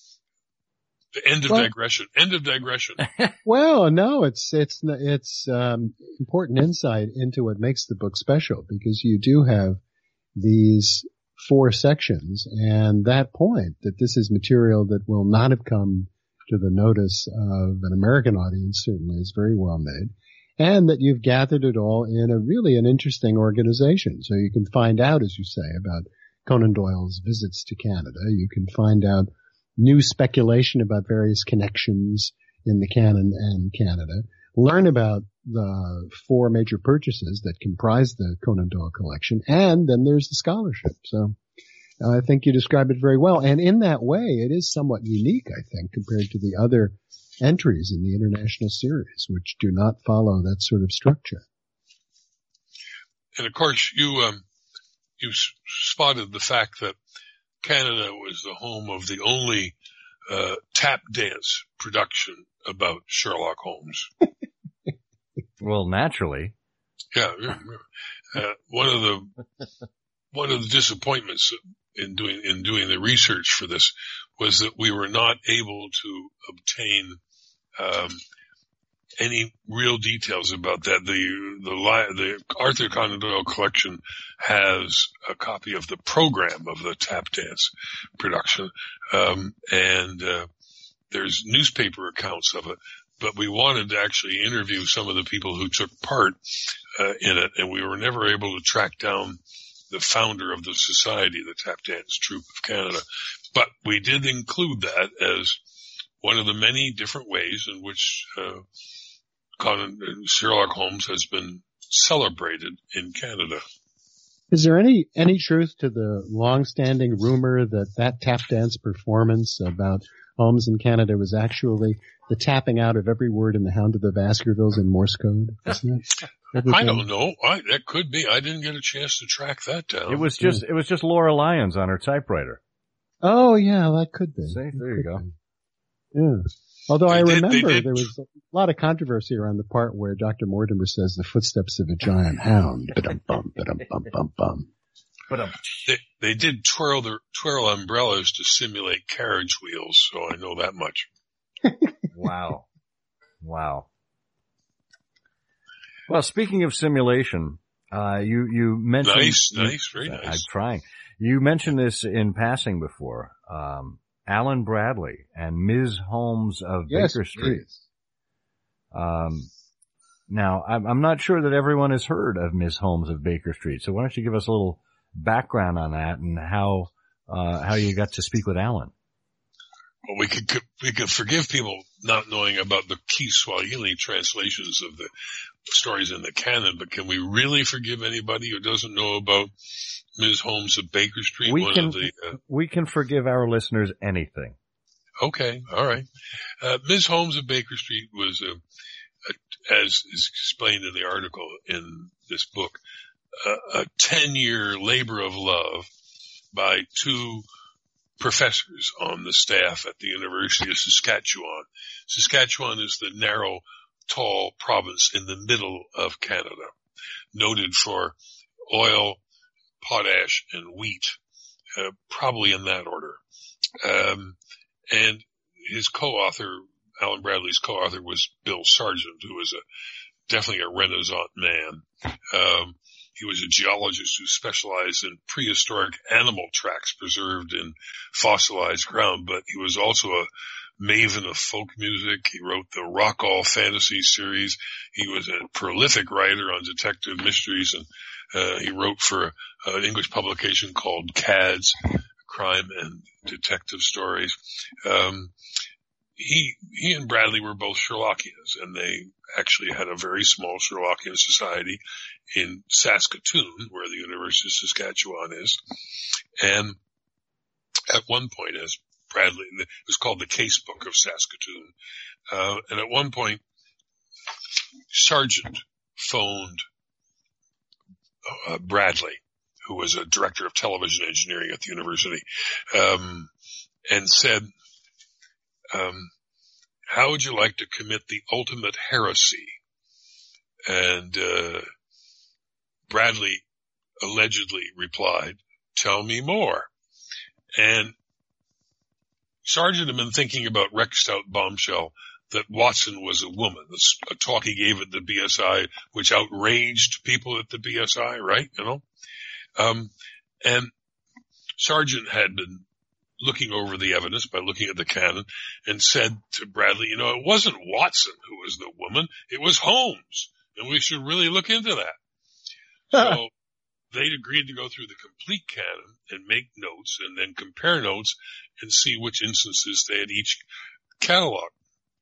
The end of well, digression. End of digression. Well, no, it's, it's, it's, um, important insight into what makes the book special, because you do have these four sections, and that point that this is material that will not have come to the notice of an American audience certainly is very well made, and that you've gathered it all in a really an interesting organization. So you can find out, as you say, about Conan Doyle's visits to Canada. You can find out new speculation about various connections in the canon and Canada. Learn about the four major purchases that comprise the Conan Doyle collection, and then there's the scholarship. So uh, I think you described it very well. And in that way, it is somewhat unique, I think, compared to the other entries in the international series, which do not follow that sort of structure. and of course, you um, you spotted the fact that Canada was the home of the only uh, tap dance production about Sherlock Holmes. Well, naturally. Yeah, uh, one of the one of the disappointments in doing in doing the research for this was that we were not able to obtain um, any real details about that. The the the Arthur Conan Doyle collection has a copy of the program of the tap dance production, um, and uh, there's newspaper accounts of it. But we wanted to actually interview some of the people who took part uh, in it, and we were never able to track down the founder of the society, the Tap Dance Troupe of Canada. But we did include that as one of the many different ways in which uh, Conan, Sherlock Holmes has been celebrated in Canada. Is there any any truth to the long-standing rumor that that tap dance performance about Holmes in Canada was actually the tapping out of every word in The Hound of the Baskervilles in Morse code? Isn't it? I don't know. I, that could be. I didn't get a chance to track that down. It was just yeah. it was just Laura Lyons on her typewriter. Oh yeah, that could be. See, there you go. Be. Yeah. Although they I did, remember there was a lot of controversy around the part where Doctor Mortimer says the footsteps of a giant hound. Ba-dum-bum, ba-dum-bum, bum-bum. They, they did twirl their twirl umbrellas to simulate carriage wheels, so I know that much. Wow. Wow. Well, speaking of simulation, uh, you, you mentioned... Nice, nice, very nice. I'm trying. You mentioned this in passing before. Um, Alan Bradley and Miz Holmes of yes, Baker Street. Please. Um, now, I'm, I'm not sure that everyone has heard of Miz Holmes of Baker Street, so why don't you give us a little background on that and how uh, how you got to speak with Alan? Well, we could we could forgive people not knowing about the key Swahili translations of the stories in the canon, but can we really forgive anybody who doesn't know about Miz Holmes of Baker Street? We one can of the, uh, we can forgive our listeners anything. Okay, all right. Uh, Miz Holmes of Baker Street was, uh, a, as is explained in the article in this book, uh, a ten-year labor of love by two professors on the staff at the University of Saskatchewan. Saskatchewan is the narrow, tall province in the middle of Canada, noted for oil, potash, and wheat, uh, probably in that order. Um, and his co-author, Alan Bradley's co-author, was Bill Sargent, who was a definitely a Renaissance man. Um, he was a geologist who specialized in prehistoric animal tracks preserved in fossilized ground, but he was also a maven of folk music. He wrote the Rock All Fantasy series. He was a prolific writer on detective mysteries, and uh, he wrote for an English publication called C A D S, Crime and Detective Stories. Um, he he and Bradley were both Sherlockians, and they actually had a very small Sherlockian society in Saskatoon, where the University of Saskatchewan is. And at one point, as Bradley, it was called the Case Book of Saskatoon, uh, and at one point, Sargent phoned uh, Bradley, who was a director of television engineering at the university, um, and said, um, how would you like to commit the ultimate heresy? And uh, Bradley allegedly replied, tell me more. And Sargent had been thinking about Rex Stout Bombshell that Watson was a woman. That's a talk he gave at the B S I, which outraged people at the B S I, right? You know? Um, and Sargent had been looking over the evidence by looking at the canon and said to Bradley, you know, it wasn't Watson who was the woman, it was Holmes, and we should really look into that. So they'd agreed to go through the complete canon and make notes and then compare notes and see which instances they had each cataloged.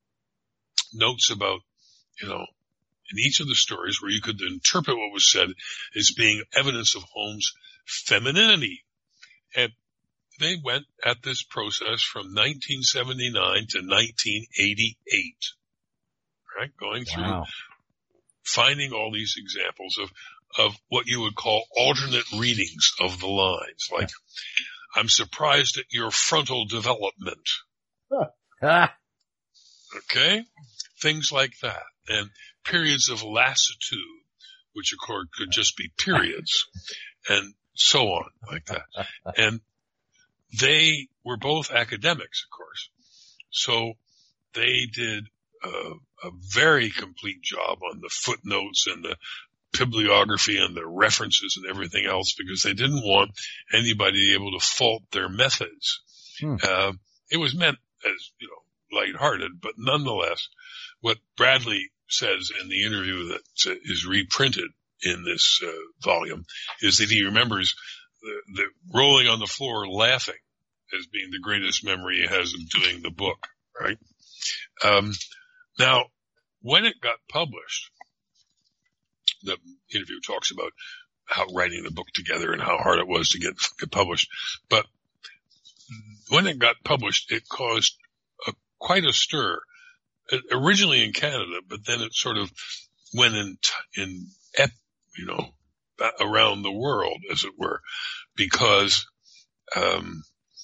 Notes about, you know, in each of the stories where you could interpret what was said as being evidence of Holmes' femininity. And they went at this process from nineteen seventy-nine to nineteen eighty-eight, right? Going through, wow. finding all these examples of of what you would call alternate readings of the lines. Like, I'm surprised at your frontal development. Ah. Okay? Things like that. And periods of lassitude, which of course could just be periods, and so on, like that. And they were both academics, of course. So they did a, a very complete job on the footnotes and the bibliography and the references and everything else, because they didn't want anybody able to fault their methods. Hmm. Uh, it was meant as, you know, lighthearted, but nonetheless, what Bradley says in the interview that is reprinted in this uh, volume is that he remembers the, the rolling on the floor laughing as being the greatest memory he has of doing the book, right? Um, now, when it got published, the interview talks about how writing the book together and how hard it was to get, get published. But when it got published, it caused a, quite a stir, originally in Canada, but then it sort of went in, in, ep, you know, around the world, as it were, because, um,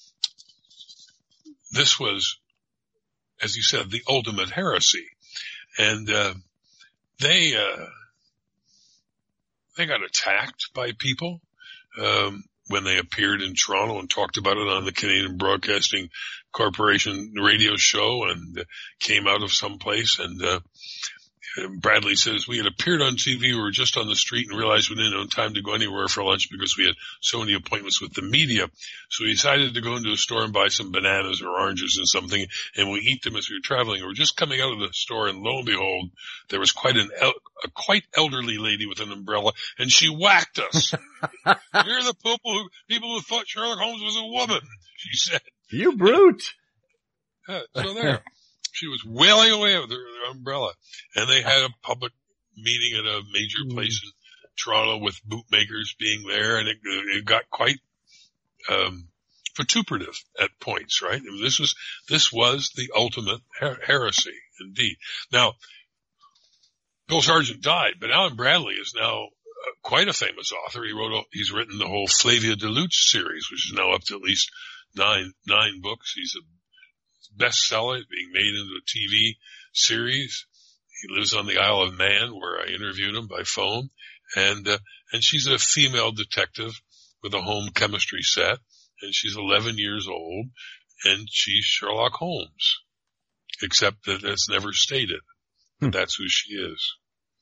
this was, as you said, the ultimate heresy. And, uh, they, uh, they got attacked by people, um, when they appeared in Toronto and talked about it on the Canadian Broadcasting Corporation radio show, and uh, came out of someplace. And, uh, Bradley says, we had appeared on T V, we were just on the street and realized we didn't have time to go anywhere for lunch because we had so many appointments with the media. So we decided to go into a store and buy some bananas or oranges and something, and we eat them as we were traveling. We were just coming out of the store, and lo and behold, there was quite an el- a quite elderly lady with an umbrella, and she whacked us. You're the people who, people who thought Sherlock Holmes was a woman, she said. You brute. Yeah, so there. She was wailing away with her, her umbrella. And they had a public meeting at a major place in Toronto with bootmakers being there, and it, it got quite um vituperative at points, right? I mean, this was this was the ultimate her- heresy, indeed. Now, Bill Sargent died, but Alan Bradley is now uh, quite a famous author. He wrote a, he's written the whole Flavia Deluxe series, which is now up to at least nine nine books. He's a bestseller, being made into a T V series. He lives on the Isle of Man, where I interviewed him by phone, and uh, and she's a female detective with a home chemistry set, and she's eleven years old, and she's Sherlock Holmes, except that it's never stated that that's who she is.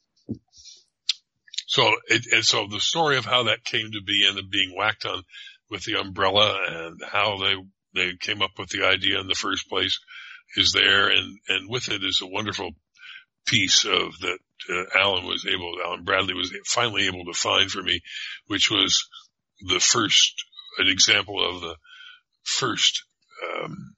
So, it, and so the story of how that came to be and being whacked on with the umbrella, and how they they came up with the idea in the first place, is there, and and with it is a wonderful piece of that uh, Alan was able, Alan Bradley was finally able to find for me, which was the first, an example of the first um,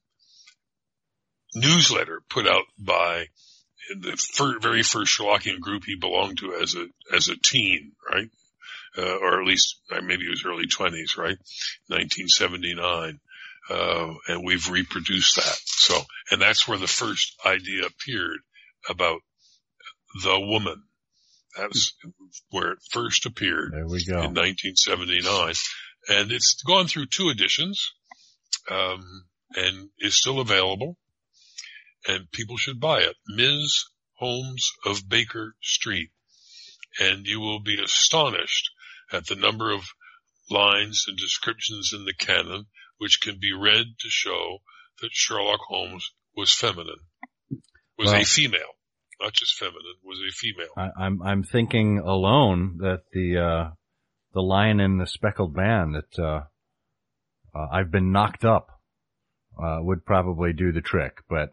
newsletter put out by the fir- very first Sherlockian group he belonged to as a as a teen, right? Uh, or at least uh, maybe it was early twenties, right? nineteen seventy-nine. Uh, and we've reproduced that. So, and that's where the first idea appeared about the woman. That's where it first appeared. There we go. In nineteen seventy-nine. And it's gone through two editions, um, and is still available, and people should buy it. Miz Holmes of Baker Street. And you will be astonished at the number of lines and descriptions in the canon which can be read to show that Sherlock Holmes was feminine, was well, a female, not just feminine, was a female. I, I'm I'm thinking alone that the uh, the Lion in the Speckled Man, that uh, uh, I've been knocked up, uh, would probably do the trick. But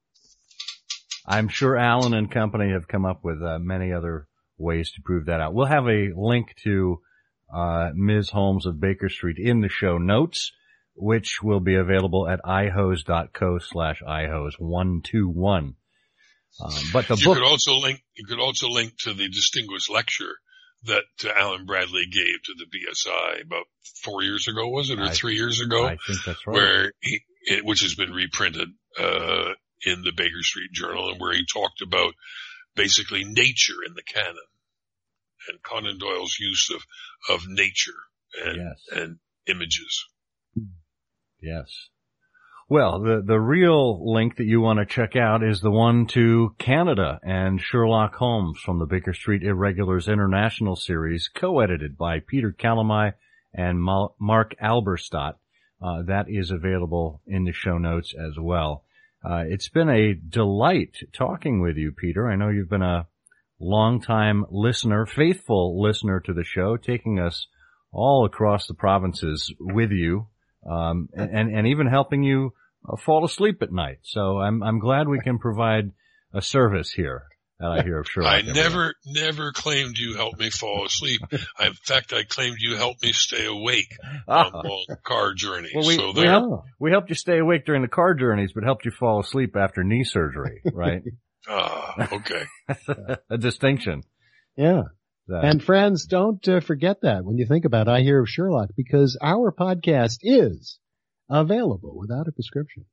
I'm sure Alan and company have come up with uh, many other ways to prove that out. We'll have a link to uh Miz Holmes of Baker Street in the show notes, which will be available at ihose.co slash ihose one two one. Um, but the you book could also link, you could also link to the distinguished lecture that uh, Alan Bradley gave to the B S I about four years ago, was it, or I, three years ago? I think that's right. Where he, it, which has been reprinted, uh, in the Baker Street Journal, and where he talked about basically nature in the canon. and Conan Doyle's use of, of nature and, yes. and images. Yes. Well, the, the real link that you want to check out is the one to Canada and Sherlock Holmes from the Baker Street Irregulars International Series, co-edited by Peter Calamai and Mark Alberstadt. Uh, that is available in the show notes as well. Uh, it's been a delight talking with you, Peter. I know you've been a longtime listener, faithful listener to the show, taking us all across the provinces with you, um, and, and even helping you uh, fall asleep at night. So I'm, I'm glad we can provide a service here. I hear of Sherlock. I everywhere. never, never claimed you helped me fall asleep. I, in fact, I claimed you helped me stay awake on long car journeys. Well, we, so we, helped, we helped you stay awake during the car journeys, but helped you fall asleep after knee surgery, right? Ah, okay. A distinction. Yeah. That. And friends, don't uh, forget that when you think about I Hear of Sherlock, because our podcast is available without a prescription.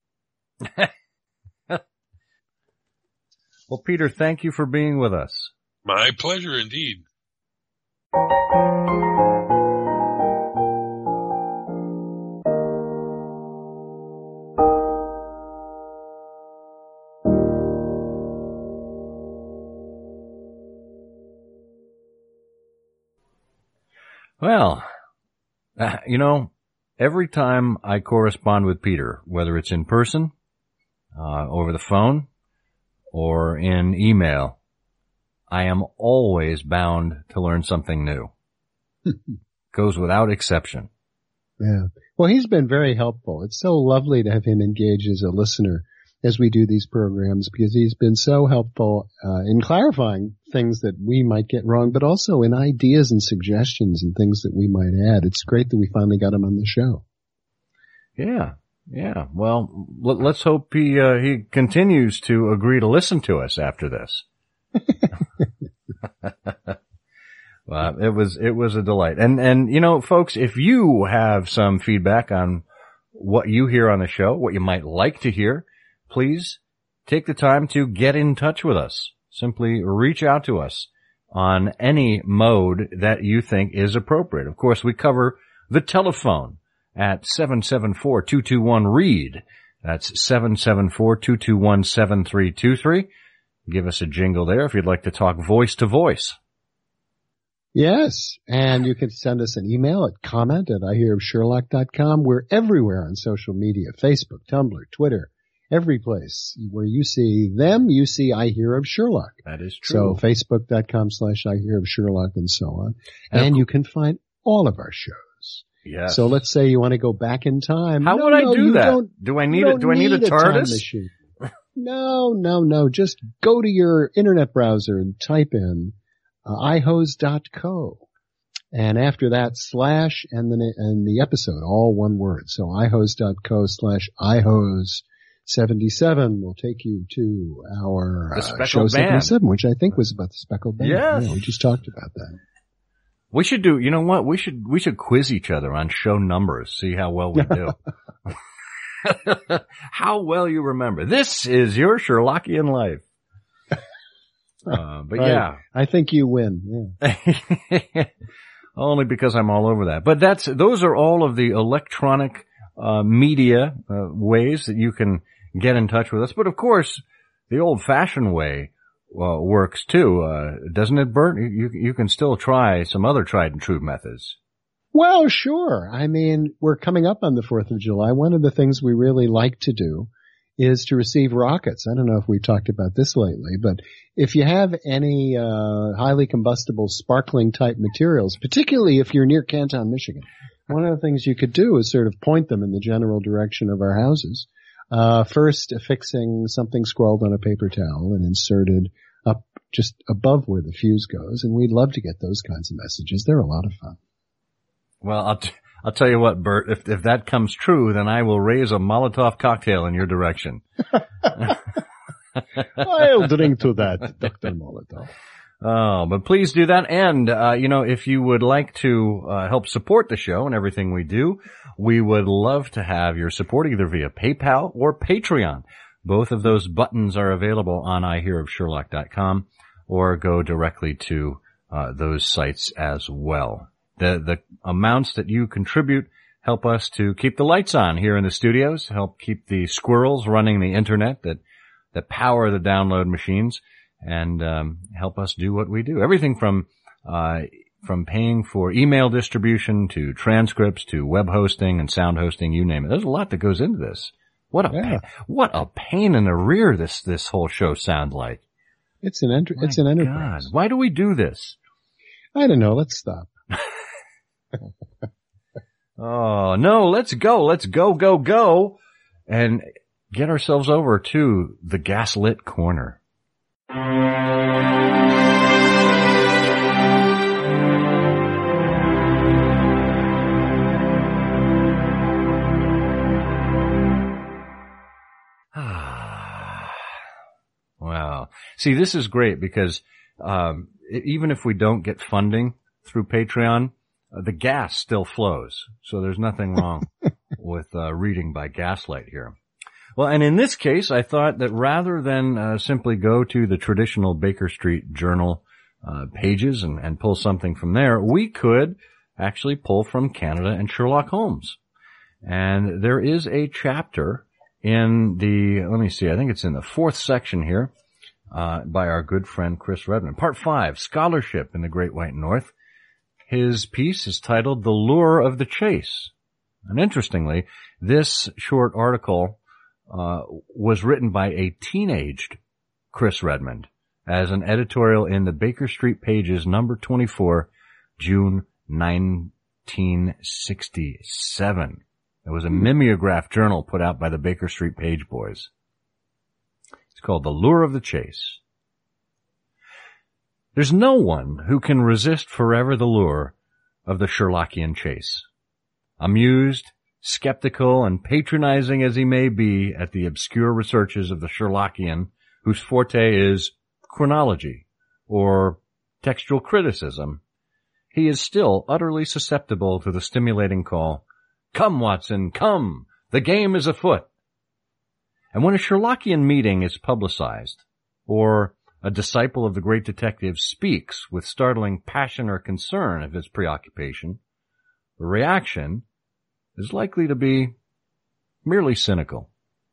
Well, Peter, thank you for being with us. My pleasure indeed. Well, uh, you know, every time I correspond with Peter, whether it's in person, uh, over the phone, or in email, I am always bound to learn something new. Goes without exception. Yeah. Well, he's been very helpful. It's so lovely to have him engage as a listener as we do these programs, because he's been so helpful uh, in clarifying things that we might get wrong, but also in ideas and suggestions and things that we might add. It's great that we finally got him on the show. Yeah. Yeah, well, let's hope he uh, he continues to agree to listen to us after this. Well, it was it was a delight, and and you know, folks, if you have some feedback on what you hear on the show, what you might like to hear, please take the time to get in touch with us. Simply reach out to us on any mode that you think is appropriate. Of course, we cover the telephone at seven seven four, two two one, READ. That's seven seven four, two two one, seven three two three. Give us a jingle there if you'd like to talk voice to voice. Yes, and you can send us an email at comment at I hear of Sherlock dot com. We're everywhere on social media, Facebook, Tumblr, Twitter, every place where you see them, you see I Hear of Sherlock. That is true. So Facebook dot com slash I Hear of Sherlock and so on. And, and you can find all of our shows. Yes. So let's say you want to go back in time. How no, would I no, do that? Don't, do I need a, do I need, need a TARDIS? No, no, no. Just go to your internet browser and type in uh, i hose dot co. And after that, slash and the, and the episode, all one word. So i hose dot co slash i hose seventy-seven will take you to our uh, show band. seventy-seven, which I think was about the Speckled Band. Yes. Yeah, we just talked about that. We should do, you know what? We should, we should quiz each other on show numbers, see how well we do. How well you remember. This is your Sherlockian life. Uh, but right. yeah. I think you win. Yeah. Only because I'm all over that. But that's, those are all of the electronic, uh, media, uh, ways that you can get in touch with us. But of course, the old fashioned way, uh, works too, uh, doesn't it, Bert? You, you can still try some other tried and true methods. Well, sure. I mean, we're coming up on the fourth of July. One of the things we really like to do is to receive rockets. I don't know if we've talked about this lately, but if you have any uh highly combustible sparkling type materials, particularly if you're near Canton, Michigan, one of the things you could do is sort of point them in the general direction of our houses. Uh first affixing something scrawled on a paper towel and inserted up just above where the fuse goes. And we'd love to get those kinds of messages. They're a lot of fun. Well, I'll, t- I'll tell you what, Bert, if, if that comes true, then I will raise a Molotov cocktail in your direction. I'll drink to that, Doctor Molotov. Oh, but please do that. And, uh, you know, if you would like to, uh, help support the show and everything we do, we would love to have your support either via PayPal or Patreon. Both of those buttons are available on I hear of Sherlock dot com, or go directly to uh, those sites as well. The, the amounts that you contribute help us to keep the lights on here in the studios, help keep the squirrels running the internet that, that power the download machines, and, um, help us do what we do. Everything from, uh, from paying for email distribution to transcripts to web hosting and sound hosting, you name it. There's a lot that goes into this. What a, Yeah. pa- what a pain in the rear this, this whole show sounds like. It's an enter- it's an My enterprise. God, why do we do this? I don't know. Let's stop. Oh, no, let's go. Let's go, go, go. And get ourselves over to the Gaslit Corner. Wow. See, this is great because um, even if we don't get funding through Patreon, uh, the gas still flows. So there's nothing wrong with uh, reading by gaslight here. Well, and in this case, I thought that rather than uh, simply go to the traditional Baker Street Journal uh, pages and, and pull something from there, we could actually pull from Canada and Sherlock Holmes. And there is a chapter in the, let me see, I think it's in the fourth section here, uh, by our good friend Chris Redmond. Part five, Scholarship in the Great White North. His piece is titled The Lure of the Chase. And interestingly, this short article, uh, was written by a teenaged Chris Redmond as an editorial in the Baker Street Pages, number twenty-four, June nineteen sixty-seven. It was a mimeograph journal put out by the Baker Street Page Boys. It's called The Lure of the Chase. There's no one who can resist forever the lure of the Sherlockian chase. Amused, skeptical, and patronizing as he may be at the obscure researches of the Sherlockian, whose forte is chronology or textual criticism, he is still utterly susceptible to the stimulating call, "Come, Watson, come! The game is afoot!" And when a Sherlockian meeting is publicized, or a disciple of the great detective speaks with startling passion or concern of his preoccupation, the reaction is likely to be merely cynical.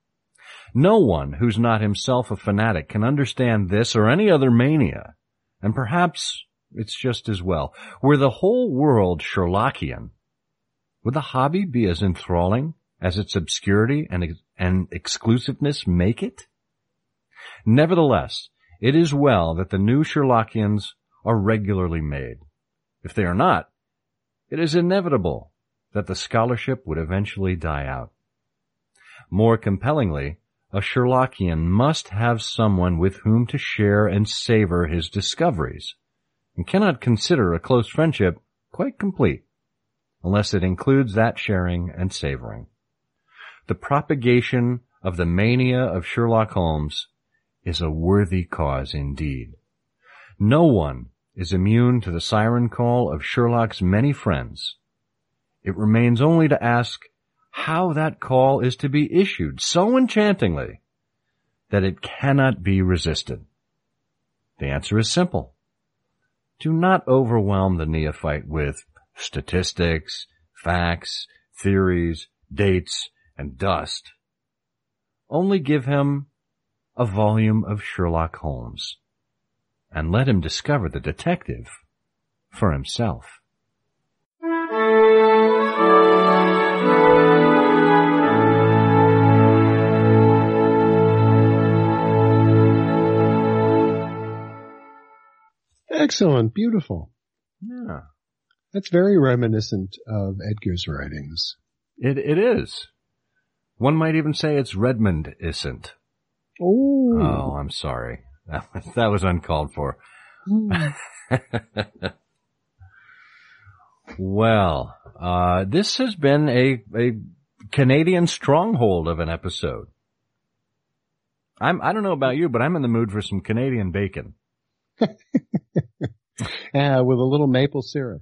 No one who's not himself a fanatic can understand this or any other mania, and perhaps it's just as well. Were the whole world Sherlockian, would the hobby be as enthralling as its obscurity and, and exclusiveness make it? Nevertheless, it is well that the new Sherlockians are regularly made. If they are not, it is inevitable that the scholarship would eventually die out. More compellingly, a Sherlockian must have someone with whom to share and savor his discoveries, and cannot consider a close friendship quite complete unless it includes that sharing and savoring. The propagation of the mania of Sherlock Holmes is a worthy cause indeed. No one is immune to the siren call of Sherlock's many friends. It remains only to ask how that call is to be issued so enchantingly that it cannot be resisted. The answer is simple. Do not overwhelm the neophyte with statistics, facts, theories, dates, and dust. Only give him a volume of Sherlock Holmes, and let him discover the detective for himself. Excellent. Beautiful. Yeah. That's very reminiscent of Edgar's writings. It, it is. One might even say it's Redmond-isn't. Oh. Oh, I'm sorry. That was, that was uncalled for. Mm. Well, uh, this has been a, a Canadian stronghold of an episode. I'm, I don't know about you, but I'm in the mood for some Canadian bacon. uh, with a little maple syrup.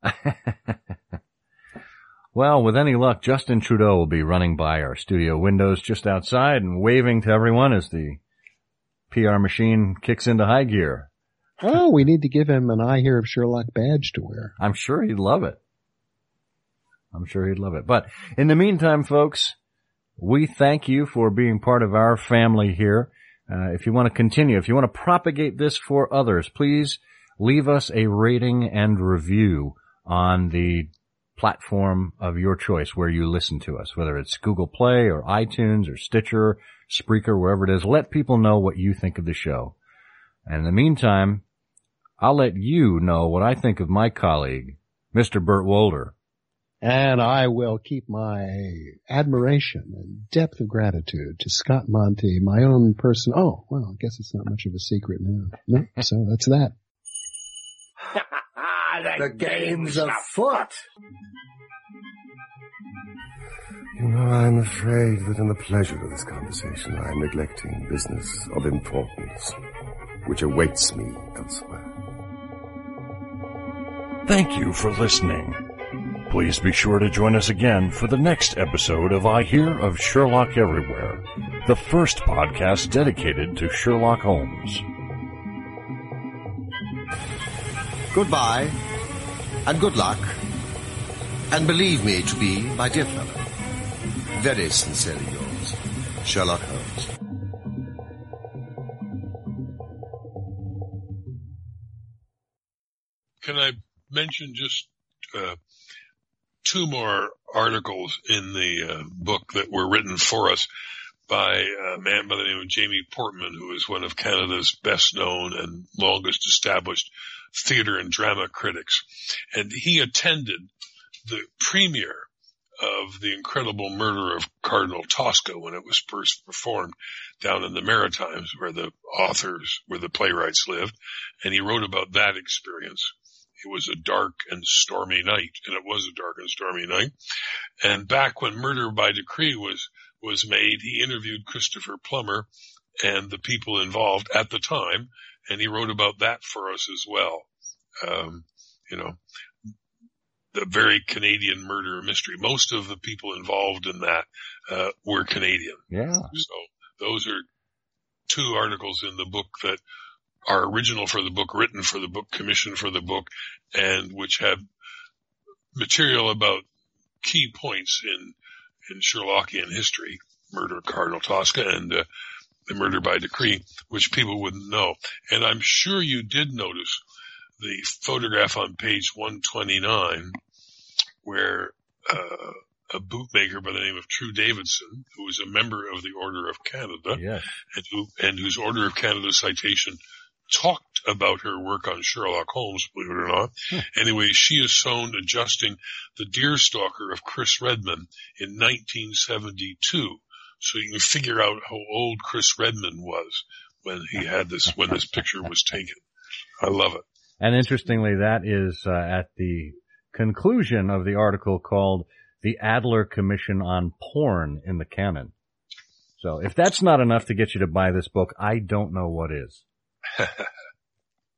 Well, with any luck, Justin Trudeau will be running by our studio windows just outside and waving to everyone as the P R machine kicks into high gear. Oh, we need to give him an I Hear of Sherlock badge to wear. I'm sure he'd love it. I'm sure he'd love it. But in the meantime, folks, we thank you for being part of our family here. Uh, if you want to continue, if you want to propagate this for others, please leave us a rating and review on the platform of your choice where you listen to us, whether it's Google Play or iTunes or Stitcher, Spreaker, wherever it is. Let people know what you think of the show. And in the meantime, I'll let you know what I think of my colleague, Mister Burt Wolder. And I will keep my admiration and depth of gratitude to Scott Monty, my own person. Oh, well, I guess it's not much of a secret now. No, so that's that. The game's afoot. You know, I'm afraid that in the pleasure of this conversation, I'm neglecting business of importance, which awaits me elsewhere. Thank you for listening. Please be sure to join us again for the next episode of I Hear of Sherlock Everywhere, the first podcast dedicated to Sherlock Holmes. Goodbye, and good luck, and believe me to be, my dear fellow, very sincerely yours, Sherlock Holmes. Can I mention just uh, two more articles in the uh, book that were written for us by a man by the name of Jamie Portman, who is one of Canada's best known and longest established theater and drama critics. And he attended the premiere of The Incredible Murder of Cardinal Tosca when it was first performed down in the Maritimes, where the authors, where the playwrights lived. And he wrote about that experience. It was a dark and stormy night, and it was a dark and stormy night. And back when Murder by Decree was, was made, he interviewed Christopher Plummer and the people involved at the time, and he wrote about that for us as well. Um, you know, the very Canadian murder mystery. Most of the people involved in that, uh, were Canadian. Yeah. So those are two articles in the book that are original for the book, written for the book, commissioned for the book, and which have material about key points in, in Sherlockian history, Murder of Cardinal Tosca and, uh, the Murder by Decree, which people wouldn't know. And I'm sure you did notice the photograph on page one twenty-nine where, uh, a bootmaker by the name of True Davidson, who was a member of the Order of Canada, yes, and who, and whose Order of Canada citation talked about her work on Sherlock Holmes, believe it or not. Hmm. Anyway, she is shown adjusting the Deerstalker of Chris Redman in nineteen seventy-two. So you can figure out how old Chris Redman was when he had this, when this picture was taken. I love it. And interestingly, that is uh, at the conclusion of the article called The Adler Commission on Porn in the Canon. So if that's not enough to get you to buy this book, I don't know what is.